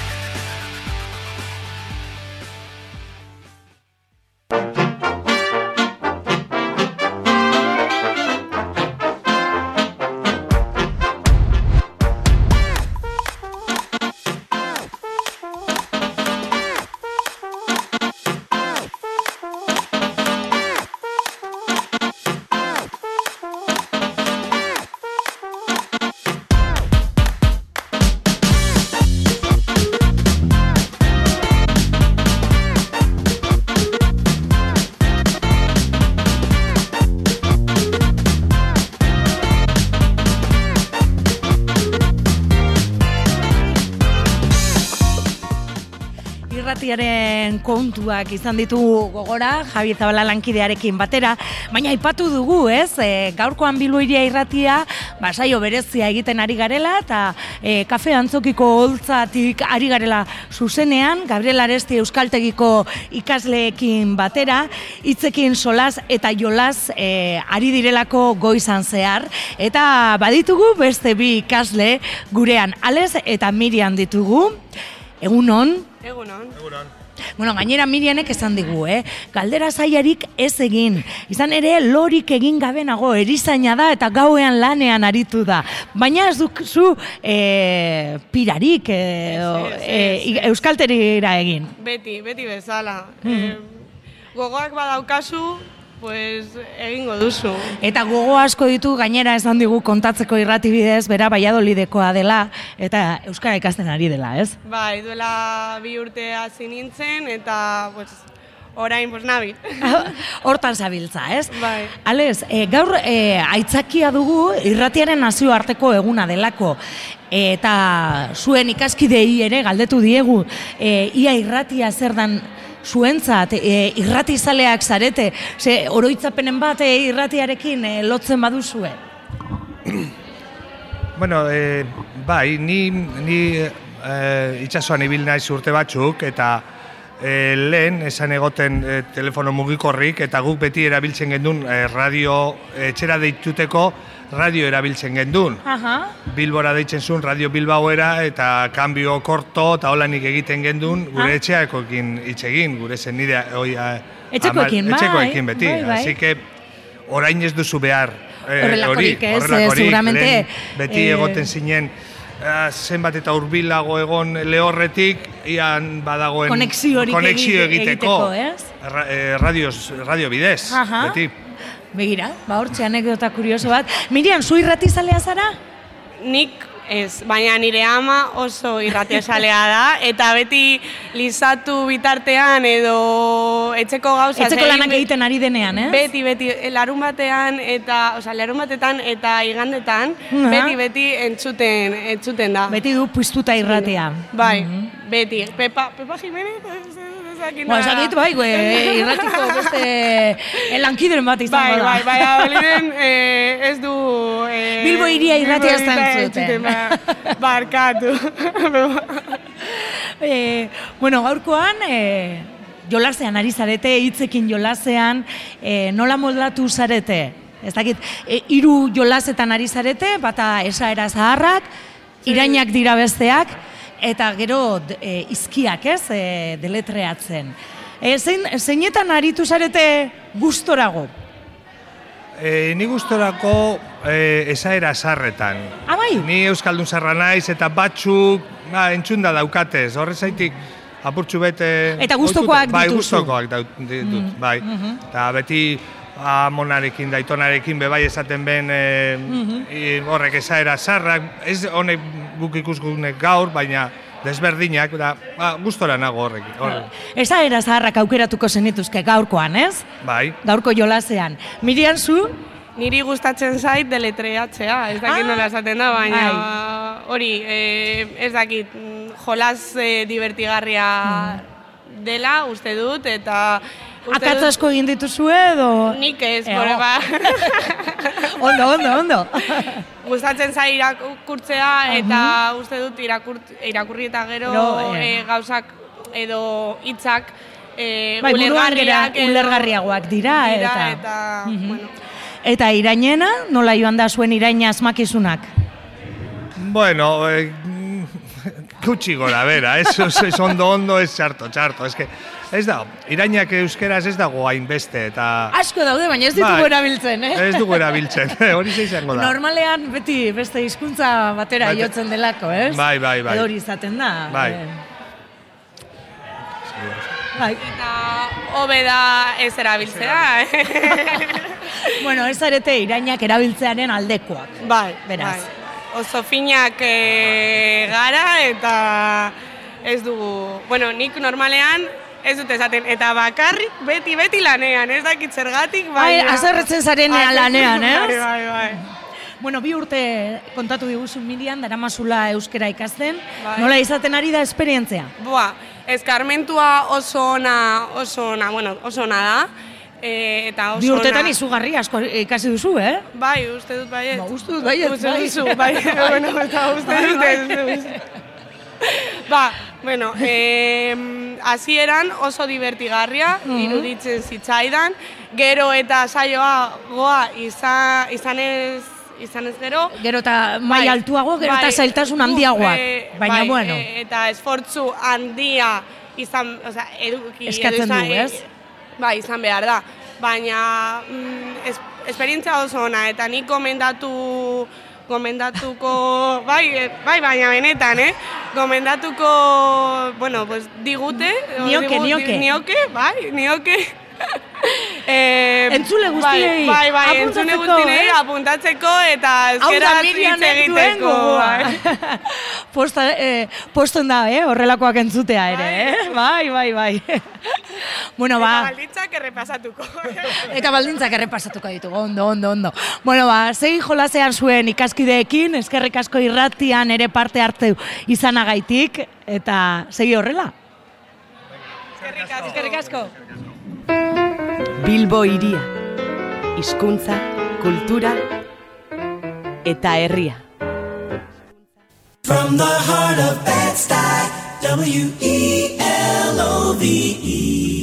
irratiaren kontuak izan ditu gogora, Javi Zabala lankidearekin batera, baina aipatu dugu, ez? Gaurkoan Bilbo Hiria Irratia saio berezia egiten ari garela eta Kafe Antzokiko holtzatik ari garela zuzenean, Gabriel Aresti Euskaltegiko ikasleekin batera, hitzekin solas eta jolas ari direlako goizan zehar, eta baditugu beste bi ikasle gurean, Ales eta Miriam ditugu. Egunon. Egunon. Bueno, gainera Mirianek esan digu, galdera zailarik ez egin. Izan ere, lorik egin gabe nago, erizaina da eta gauean lanean aritu da. Baina ez duzu pirarik euskalterira egin. Beti bezala. Gogoak badaukazu, pues egingo duzu. Eta gogo asko ditu gainera esan digu kontatzeko irrati bidez, bera Valladolidekoa dela eta euskara ikasten ari dela, ez? Bai, duela 2 urte hasi nintzen eta pues orain pues nabil. Hortan zabiltza, ez? Bai. Alez, gaur aitzakia dugu irratiaren nazioarteko eguna delako. Eta zuen ikaskidei ere galdetu diegu, ia irratia zer dan zuentzat, irratizaleak zarete, ze oroitzapenen bat irratiarekin lotzen baduzue? Bueno, bai, ni itxasoan ibil naiz urte batzuk, eta lehen esan egoten telefono mugikorrik, eta guk beti erabiltzen gendun radio, etxera deituteko radio erabiltzen gendun. Bilbora deitzen zuen Radio Bilbaoera, eta kanbio korto, eta holanik egiten gendun, gure etxeakoekin hitz egin, gure zen nire etxekoekin beti. Así que orain ez duzu behar horrelakorik, seguramente beti egoten zinen zenbat eta hurbilago egon lehorretik, ian badagoen konexio egiteko, radio bidez, beti. Begira, hortxe anekdota kurioso bat. Miriam, zu irratizalea zara? Nik ez, baina nire ama oso irratizalea da, eta beti lizatu bitartean edo etxeko gauza. Etxeko lanak egiten ari denean, ez? Beti, larun batean eta igandetan, beti entzuten da. Beti du piztuta irratia. Bai, beti. Pepa Jimenez, Esakit, bai, irratiko beste lankideren bat izango da. Bai, Oliden ez du... Bilbo iria irratia ez zuten. Barkatu. Bueno, gaurkoan, jolasean ari zarete, hitzekin jolasean, nola moldatu zarete? Ez dakit, 3 jolasetan ari zarete, bata esaera zaharrak, irainak dira besteak, eta gero izkiak, ez, deletreatzen. Zeinetan aritu zarete gustorago? Ni gustorako esaera zarretan. Bai? Ni euskaldun zarra naiz eta batzuk entzunda daukatez, horrezaitik apurtxu bete... Eta gustokoak dituzu? Bai, gustokoak ditut, bai. Eta beti amonarekin, daitonarekin bebai esaten ben horrek esaera zarrak, ez honek guk ikusgunek gaur, baina desberdinak, gustora nago horrek. Esaera zaharrak aukeratuko zenituzke gaurkoan, ez? Bai. Gaurko jolasean. Miriam, zu? Niri gustatzen zait deletreatzea, ez dakit nola esaten da, baina hori, ez dakit, jolas divertigarria dela, uste dut, eta... Akatz asko egin dituzue edo? Nik ez, bore ba. Ondo. Gustatzen zai irakurtzea eta uste dut irakurri eta gero gauzak edo hitzak ulergarriagoak dira. Eta irainena, nola joan da zuen iraina asmakizunak? Bueno, gutxi gora, bera, ez ondo, ez txarto, ez da, irainak euskeraz ez dago hainbeste, eta... Asko daude, baina ez ditugu erabiltzen, Ez dugu erabiltzen, hori izango da. Normalean beti beste hizkuntza batera jotzen delako, ez? Bai. Edo hori izaten da. Bai. Eta hobe da ez erabiltzea, Bueno, ez zarete irainak erabiltzearen aldekoak. Bai, beraz. Oso finak gara eta ez dugu... Bueno, nik normalean ez dut esaten, eta bakarrik beti lanean, ez dakit zergatik, baina... Azerretzen zarenean lanean, ez? Bai. Bueno, 2 urte kontatu diguzu Miriam, daramazula euskera ikasten, nola izaten ari da esperientzia? Eskarmentua oso ona da. Eta oso 2 urtetan izugarri asko ikasi duzu, Bai, uste dut baiet. Uste dut baiet, hasieran oso divertigarria, iruditzen zitzaidan, gero eta saioa goa izanez gero. Gero eta mai altuago, gero eta zailtasun handiagoak, baina bueno. Eta esfortzu handia eskatzen du, ez? Bai, izan behar da, baina esperientzia oso ona, eta nik gomendatuko, bai, baina benetan, gomendatuko, bueno, pues digute. Nioke. Bai, nioke. Entzule guztiei Bai, entzule guztiei apuntatzeko eta eskeraz hitz egiteko. Posten da, horrelakoak entzutea ere, Bai. Bueno, Eta baldintzak errepasatuko. Eta baldintzak errepasatuko ditugu, ondo. Bueno, segi jolasean zuen ikaskideekin, eskerrik asko irratian ere parte hartu izanagaitik, eta segi horrela. Eskerrik asko. Bilbo hiria, hizkuntza, kultura eta herria. From the heart of Bed-Stuy, W-E-L-O-V-E.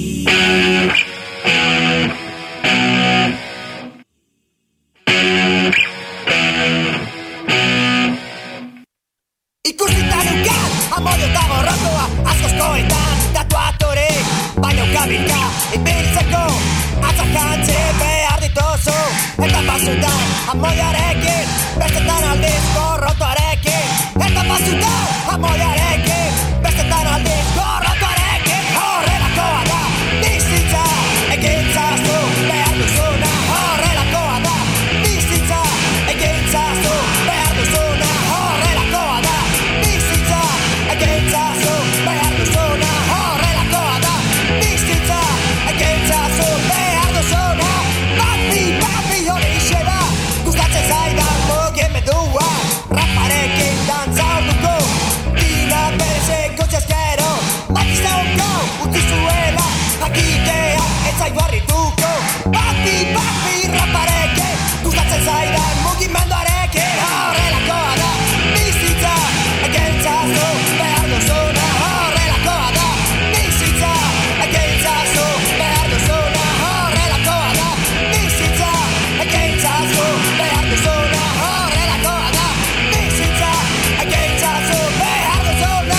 Ikusita neukan, amodio eta gorrotoa, askoskoetan, tatuatore, baino kabilka, ibiltzeko, atzakantze behar dituzu, eta pasutan, amodioarekin, bestetan aldiz gorrotoarekin, eta pasutan, amodioarekin, bestetan aldiz gorrotoarekin, horrelakoa da, bizitza, egintzazu, behar duzuna, horrelakoa da, bizitza, egintzazu, behar duzuna, horrelakoa da, bizitza, egintzazu, behar duzuna, horrelakoa da, bizitza, egintzazu, behar duzuna, papi, horixe da, gustatzen zaidan mugimendua, raparekin dantza orduko, dina berezeko txaskero, makizta onko, utzi zuela, jakitea, etzaigu harrituko, papi, raparekin, gustatzen zaidan mugimenduarekin, horrelakoa da, bizitza, egintzazu, behar duzuna, horrelakoa da, bizitza, egintzazu, behar duzuna, horrelakoa da, bizitza, egintzazu, behar duzuna, horrelakoa da, bizitza, egintzazu, behar duzuna,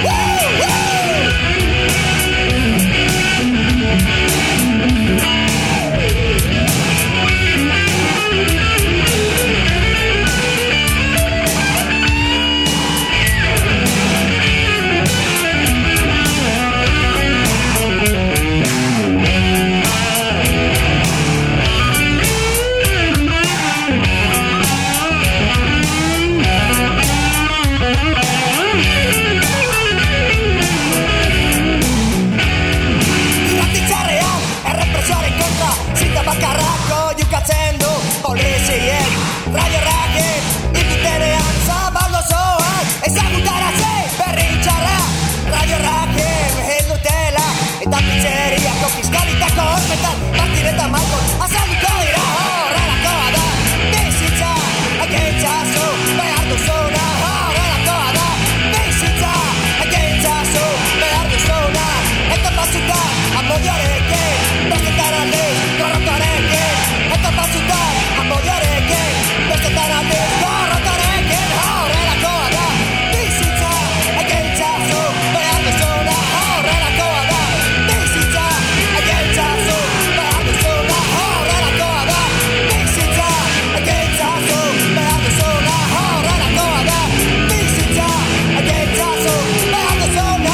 Irratitzarrean, errepresioaren kontra, zinta bakarrako jukatzen du polizien, raiorrakin, ikutenean zabaldo zoan, ezagutarazi berri txarra, raiorrakin, hildutela, eta pizzeriako fiskalitako hormetan, martireta malkon, azalduko dira, horrelakoa da, bizitza, egintzazu, behar duzuna, horrelakoa da, bizitza, egintzazu, behar duzuna, eta pasutan, amodioarekin, bestetan aldiz, gorrotoarekin, eta pasutan, amodioarekin, bestetan aldiz, gorrotoarekin, horrelakoa da, bizitza, egintzazu, behar duzuna, horrelakoa da, bizitza, egintzazu, behar duzuna, horrelakoa da, bizitza, egintzazu, behar duzuna, horrelakoa da, bizitza, egintzazu, behar duzuna.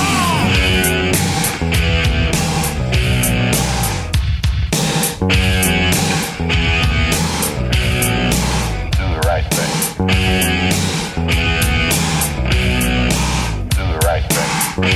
Do the right thing. Do the right thing.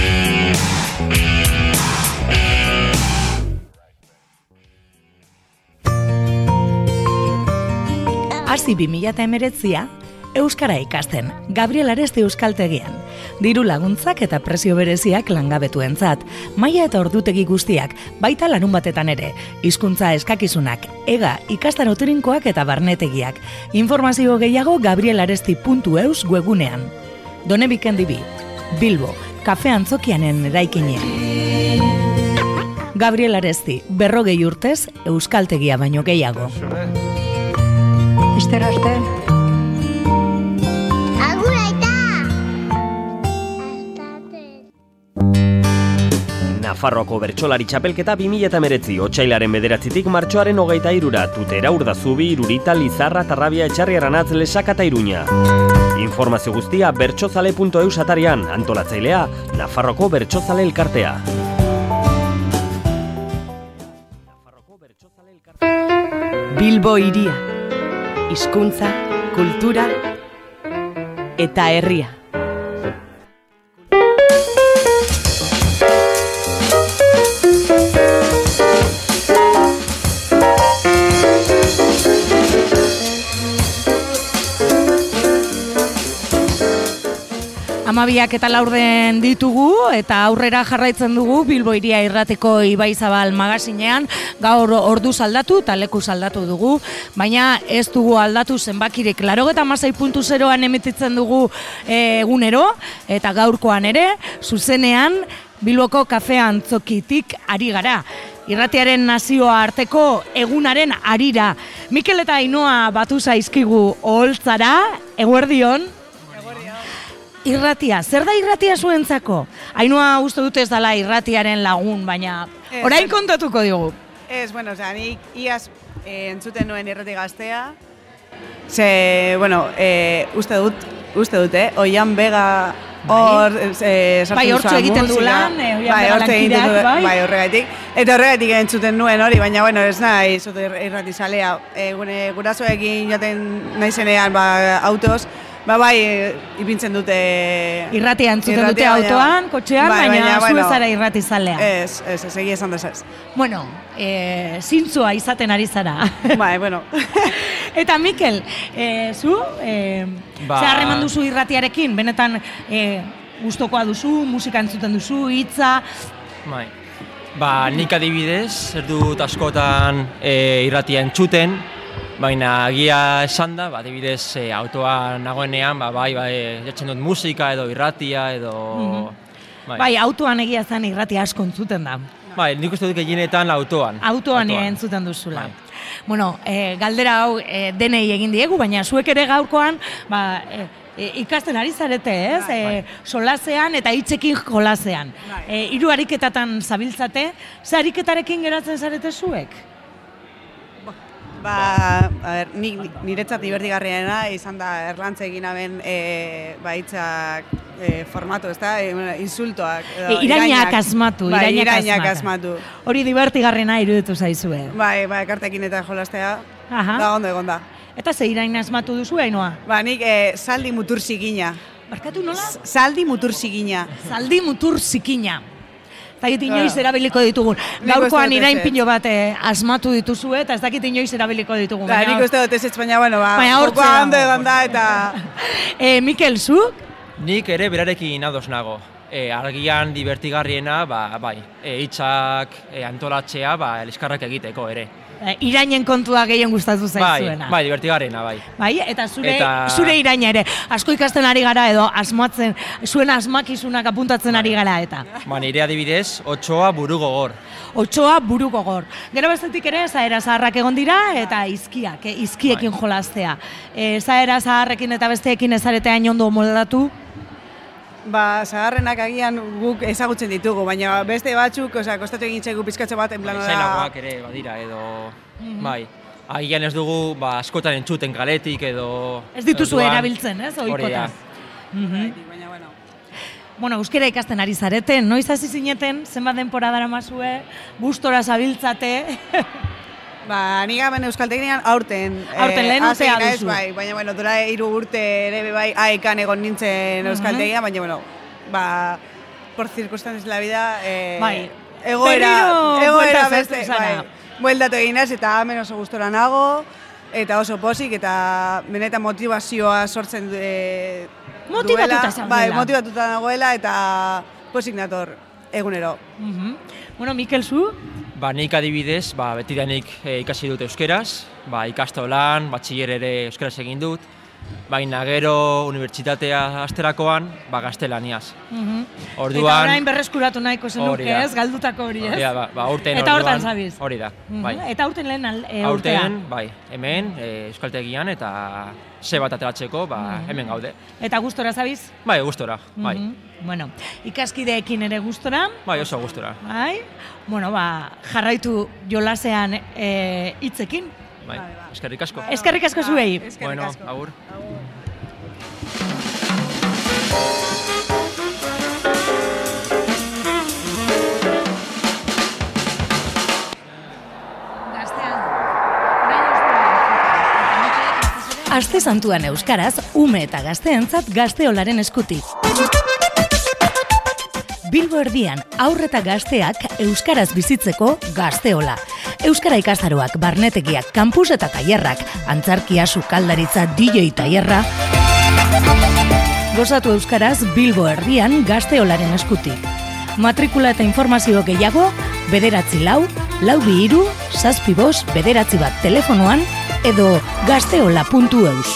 Hasi 2019a, Euskara ikasten, Gabriel Aresti Euskaltegian. Diru laguntzak eta prezio bereziak langabetuentzat, maila eta ordutegi guztiak, baita larun batetan ere, hizkuntza eskakizunak, ega, ikastaro trinkoak eta barnetegiak. Informazio gehiago gabrielaresti.eus webgunean. Donebiken dibi, Bilbo, kafe antzokianen eraikinean. Gabriel Aresti, 40 urtez, Euskaltegia baino gehiago. Ester arte. Nafarroako bertsolari txapelketa 2019, otsailaren 9-tik martxoaren 23-ra, Tutera, Urdazubi, Irurita, Lizarra, Tarrabia, Etxarri, Aranatz, Lesaka eta Iruña. Informazio guztia bertsozale.eus atarian, antolatzailea, Nafarroko Bertsozale Elkartea. Nafarroko Bertsozale Bilbo hiria, hizkuntza, kultura eta herria. Amabiak eta laurden ditugu eta aurrera jarraitzen dugu Bilbo Hiria Irratiko Ibaizabal magazinean. Gaur orduz aldatu eta lekuz aldatu dugu, baina ez dugu aldatu zenbakirik. 96.0an emititzen dugu egunero eta gaurkoan ere zuzenean Bilboko Kafe Antzokitik ari gara. Irratiaren nazioarteko egunaren harira. Mikel eta Ainhoa batu zaizkigu oholtzara, eguerdion. Irratia, zer da irratia zuentzako? Ainhoa uste dut ez dela irratiaren lagun, baina orain kontatuko digu. Ez, bueno, nik iaz entzuten nuen irrati gaztea. Ze, bueno, uste dut, Oian Bega hor bai, hortzu egiten du lan, Oian Bega lankideak, bai. Bai, horregatik. Eta horregatik entzuten nuen hori, baina, bueno, ez nahi zut irrati zalea. Gurasoekin joaten naizenean autoz, bai, ipintzen dute... Irratia entzuten dute autoan, kotxean, baina zu ez zara irrati zalea. Ez, egia esan dezaz. Bueno, zintzua izaten ari zara. Bai, bueno. Eta Mikel, zu, ze harreman duzu irratiarekin? Benetan gustokoa duzu, musika entzuten duzu, hitza... Bai. Nik adibidez, ez dut askotan irratia entzuten, baina egia esan da, adibidez autoan nagoenean, bai, jatzen dut musika edo irratia edo... Bai, autoan egia zen irratia asko entzuten da. Bai, nik uste dut gehienetan autoan. Autoan entzuten duzula. Bueno, galdera hau denei egin diegu, baina zuek ere gaurkoan ikasten ari zarete, ez? Solasean eta hitzekin jolasean. 3 ariketatan zabiltzate, ze ariketarekin geratzen zarete zuek? Niretzat divertigarriena izan da erlantze egin aben hitzak formatu, ezta? Insultoak. Irainak asmatu. Hori divertigarriena iruditu zaizue. Bai, kartekin eta jolastea, da ondo egon da. Eta ze irain asmatu duzu, Ainhoa? Nik zaldi mutur zikina. Barkatu nola? Zaldi mutur zikina. Zaldi mutur zikina. Zagit inoiz erabiliko ditugun. Gaurkoan irain pilo bat asmatu dituzue eta ez dakit inoiz erabiliko ditugun. Nik uste dut ez baina, jokoa ondo egon da eta... Mikel, zu? Nik ere berarekin ados nago. Argian divertigarriena, hitzak antolatzea, liskarrak egiteko ere. Irainen kontua gehien gustatu zaizuena. Bai, divertigarriena, bai. Bai, eta zure iraina ere. Asko ikasten ari gara edo asmatzen, zuen asmakizunak apuntatzen ari gara eta. Nire adibidez, Otsoa buru gogor. Otsoa buru gogor. Gero bestetik ere, zaera zaharrak egon dira eta izkiekin jolastea. Zaera zaharrekin eta besteekin ezarete hain ondo moldatu? Zaharrenak agian guk ezagutzen ditugu, baina beste batzuk, kostatu egin txegu pizkatxo bat, en plano da... Zailagoak ere, badira, edo... Bai, agian ez dugu askotan entzuten kaletik edo... Ez dituzu erabiltzen, ez, ohikotan. Bueno, euskera ikasten ari zarete, noiz hasi zineten, zenbat denbora daramazue, gustora zabiltzate... Nik hemen euskalteginean aurten. Aurten lehen urtea duzu. Baina, dura 3 urte ere aekan egon nintzen euskaltegian, baina, por circunstancias de la vida, egoera beste, bueltatu eginaz, eta hemen oso gustora nago, eta oso posik, eta benetan motivazioa sortzen motivatuta nagoela, eta posik nator egunero. Bueno, Mikel, zu? Nik adibidez, betidanik ikasi dut euskeraz, ikastolan, batxiller ere euskaraz egin dut, baina gero unibertsitatea hasterakoan, gaztelaniaz. Eta orain berreskuratu nahiko zenuke, ez? Galdutako hori, ez? Eta hortan zabiz. Hori da, bai. Eta aurten lehen urtea? Aurten, hemen, euskaltegian, eta bat ateratzeko, hemen gaude. Eta gustora zabiz? Bai, gustora, bai. Bueno, ikaskideekin ere gustora? Bai, oso gustora. Bai? Bueno, jarraitu jolasean hitzekin. Bai, eskerrik asko. Eskerrik asko zuei. Bueno, agur. Gaztean, orain ez Aste Santuan euskaraz, ume eta gazteentzat Gazteolaren eskutik. Bilbo erdian, haur eta gazteak euskaraz bizitzeko Gazteola. Euskara ikastaroak, barnetegiak, kampus eta tailerrak, antzarkia, sukaldaritza, DJ tailerra. Gozatu euskaraz Bilbo erdian Gazteolaren eskutik. Matrikula eta informazio gehiago, 944-427-991 telefonoan edo gazteola.eus.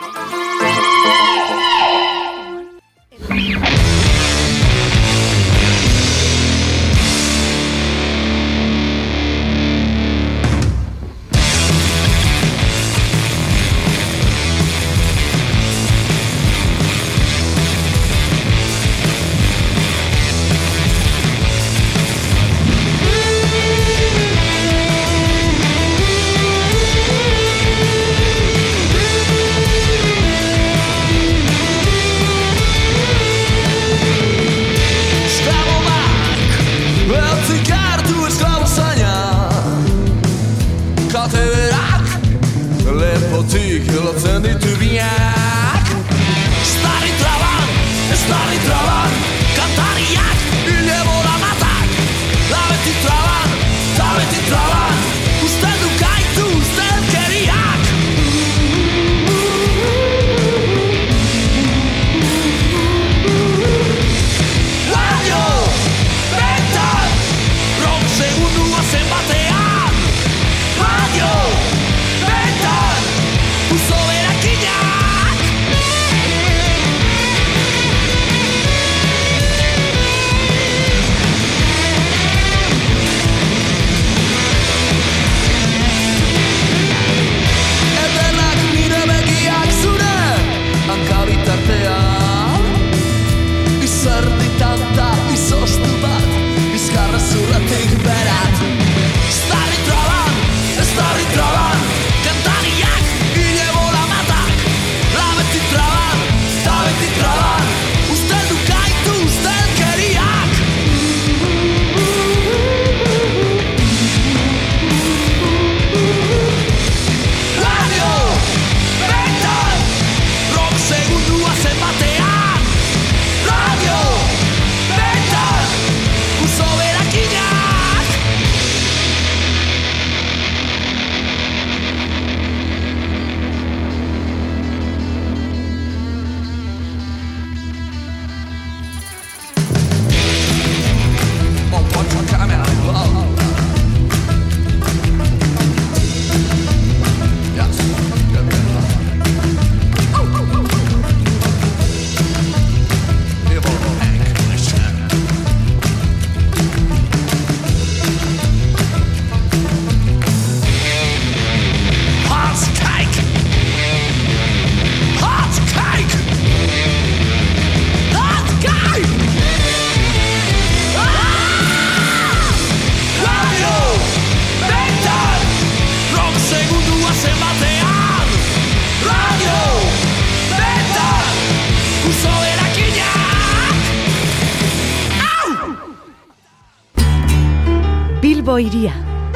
Bilbo hiria.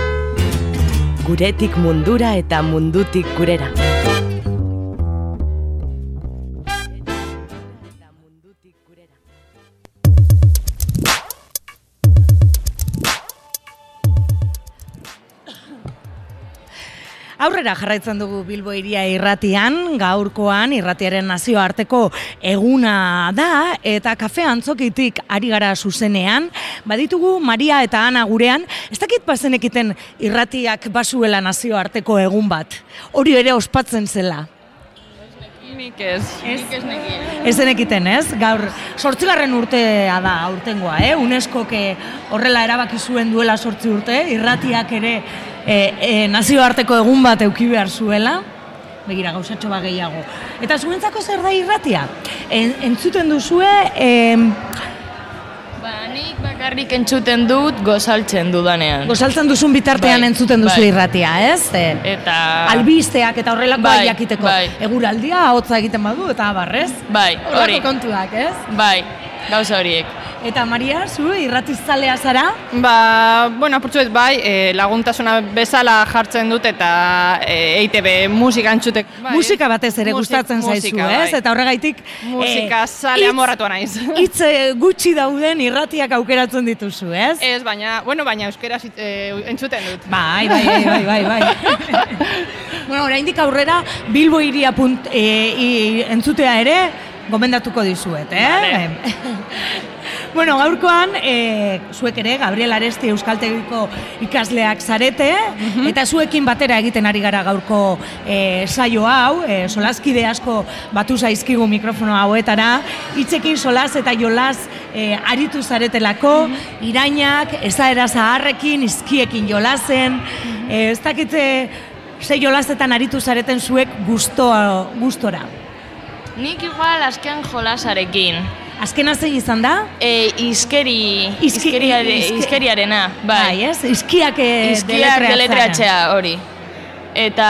Guretik mundura eta mundutik gurera. Aurrera jarraitzen dugu Bilbo hiria irratian, gaurkoan irratiaren nazioarteko eguna da, eta kafe antzokitik ari gara zuzenean, baditugu Maria eta Ana gurean, ez dakit bazenekiten irratiak basuela nazioarteko egun bat, hori ere ospatzen zela. Nik ez. Nik ez nekien. Ez zenekiten, ez? Gaur, 8. urtea da aurtengoa, UNESCOk horrela erabaki zuen duela 8 urte, irratiak ere nazioarteko egun bat eduki behar zuela, begira gauzatxo bat gehiago. Eta zuentzako zer da irratia? Entzuten duzue... Nik bakarrik entzuten dut gozaltzen dudanean. Gozaltzen duzun bitartean entzuten duzu irratia, ez? Eta... albisteak eta horrelakoa jakiteko. Eguraldia, ahotza egiten badu, eta abarrez? Bai, hori. Horrako kontuak, ez? Bai, gauza horiek. Eta Maria, zu irratizalea zara? Bueno, apurtzuet bai, laguntasuna bezala jartzen dut eta EITB musika entzutek. Bai, musika batez ere gustatzen zaizu, ez? Bai. Eta horregaitik musika zale amorratua naiz. Hitz gutxi dauden irratiak aukeratzen dituzu, ez? Ez, baina euskaraz entzuten dut. Bai. Bueno, oraindik aurrera Bilbo iria entzutea ere gomendatuko dizuet, Vale. Bueno, gaurkoan, zuek ere, Gabriel Aresti Euskaltegiko ikasleak zarete, eta zuekin batera egiten ari gara gaurko saio hau, solaskide asko batu zaizkigu mikrofono hauetara, hitzekin solas eta jolas aritu zaretelako, irainak, ezaera zaharrekin, izkiekin jolasen, ez dakite ze jolasetan aritu zareten zuek gustora. Nik igual azken jolasarekin. Azkena zein izan da? Izkeriarena, bai. Ez? Izkiak deletreatzea hori. Eta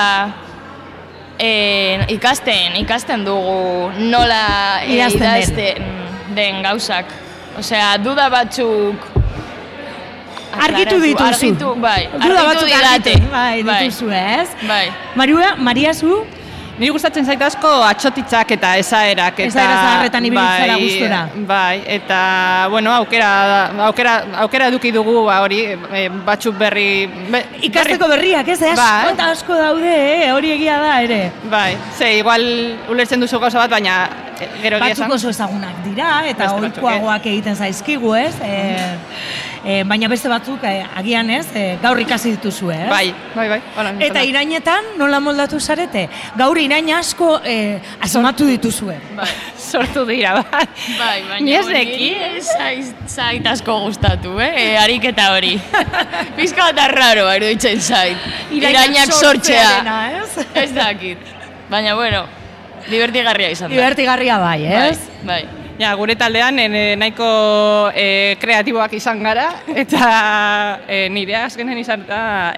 ikasten dugu nola idazten den gauzak. Osea, duda batzuk argitu dituzu. Duda batzuk dituzu, ez? Bai. Maria, zu? Niri gustatzen zait asko atxotitzak eta ezaerak. Ezaera zaharretan ibiltzera gustora. Bai, eta, bueno, aukera eduki dugu hori, batzuk berri... Ikasteko berriak, ez? Asko daude, hori egia da ere. Bai, igual ulertzen duzu gauza bat, baina gero egia esan. Batzuk oso ezagunak dira, eta ohikoagoak egiten zaizkigu, ez? Baina beste batzuk, agian ez, gaur ikasi dituzu, ez? Bai. Eta irainetan, nola moldatu zarete? Gaur irain asko asmatu dituzue. Bai, sortu dira, bai. Baina hori zait asko gustatu, ariketa hori. Pizka bat arraro, iruditzen zait. Irainak sortzea. Ez dakit. Baina, bueno, divertigarria izan da. Divertigarria bai, ez? Bai. Ja, gure taldean nahiko kreatiboak izan gara, eta nire azkenen izan da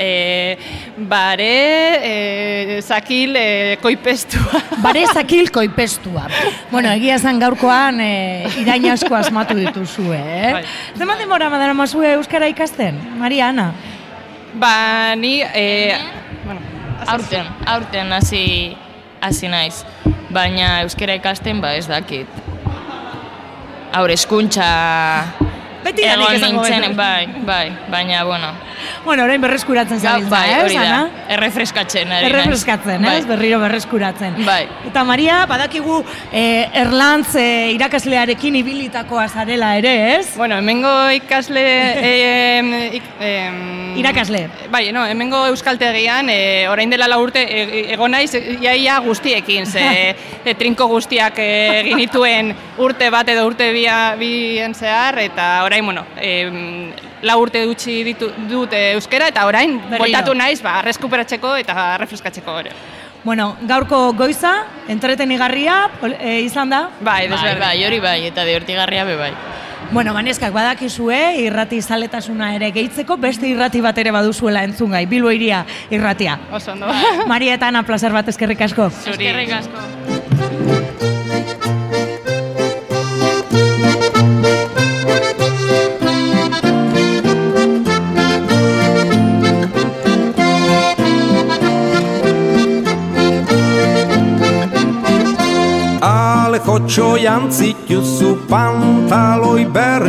bare zakil koipestua. Bare zakil koipestua. Bueno, egia zen gaurkoan irain asko asmatu dituzu, Bai. Zenbat denbora madaramazue euskara ikasten, Maria Ana? Ni, aurten hasi naiz, baina euskara ikasten ez dakit. Hezkuntza egon nintzen, bai, baina, bueno. Bueno, orain berreskuratzen zabiltza, hori da, errefreskatzen. Errefreskatzen, berriro berreskuratzen. Bai. Eta Maria, badakigu Erlantz irakaslearekin ibilitakoa zarela ere, ez? Bueno, hemengo ikasle... Irakasle. Bai, hemengo euskaltegian, orain dela 4 urte, egon naiz, iaia guztiekin, trinko guztiak egin dituen urte bat edo urte bien zehar, eta orain, 4 urte dutxi dut euskera, eta orain, voltatu naiz, errekuperatzeko eta refreskatzeko ere. Bueno, gaurko goiza, entretenigarria izan da? Bai, hori bai, eta divertigarria bai. Bueno, baneskak badakizue, irrati zaletasuna ere gehitzeko, beste irrati bat ere baduzuela entzungai, Bilbo iria irratia. Oso ondo. Maria eta Ana, plazer bat, eskerrik asko. Eskerrik asko. Jotxo jantzituzu pantaloi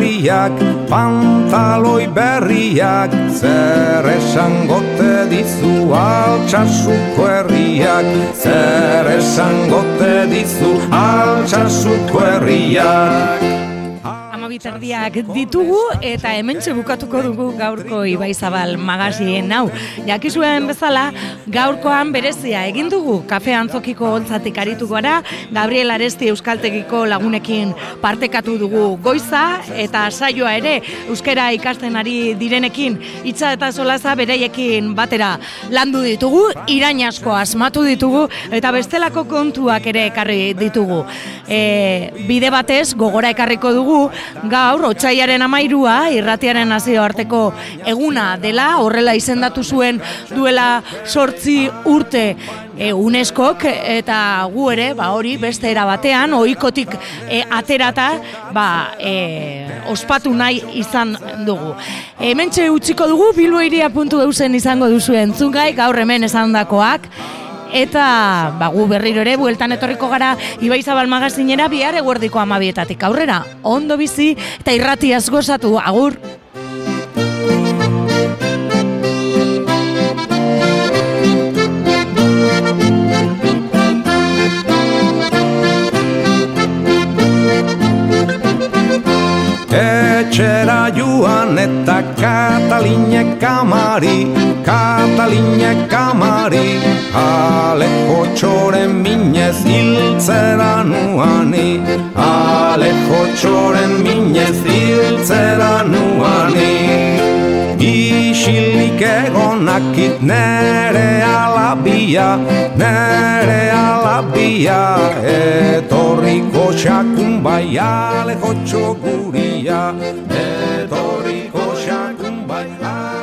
berriak, zer esangote dizu Altsasuko herriak, zer esangote dizu Altsasuko herriak. Biterdiak ditugu eta hementxe bukatuko dugu gaurko Ibaizabal magazien hau. Jakizuen bezala, gaurkoan berezia egin dugu Kafe Antzokiko holtzatik aritu gara, Gabriel Aresti Euskaltegiko lagunekin partekatu dugu goiza eta saioa ere euskara ikasten ari direnekin hitza eta solaza bereiekin batera landu ditugu, irain asko asmatu ditugu eta bestelako kontuak ere ekarri ditugu. Bide batez gogora ekarriko dugu gaur, otsailaren 13 irratiaren nazioarteko eguna dela, horrela izendatu zuen duela 8 urte UNESCOk, eta gu ere, hori beste era batean, ohikotik aterata, ospatu nahi izan dugu. Hementxe utziko dugu, bilboiria.eusen izango duzu entzungai, gaur hemen esandakoak, eta gu berriro ere bueltan etorriko gara Ibaizabal magazinera bihar eguerdiko 12etatik aurrera. Ondo bizi eta irratiaz gozatu, agur! Etxera joan eta Katalinek amari, Alejo txoren minez hiltzera nuani, Alejo txoren minez hiltzera nuani. Isilik egonakit nere alabia, etorriko xakun bai Alejo txoguria, etorriko xakun bai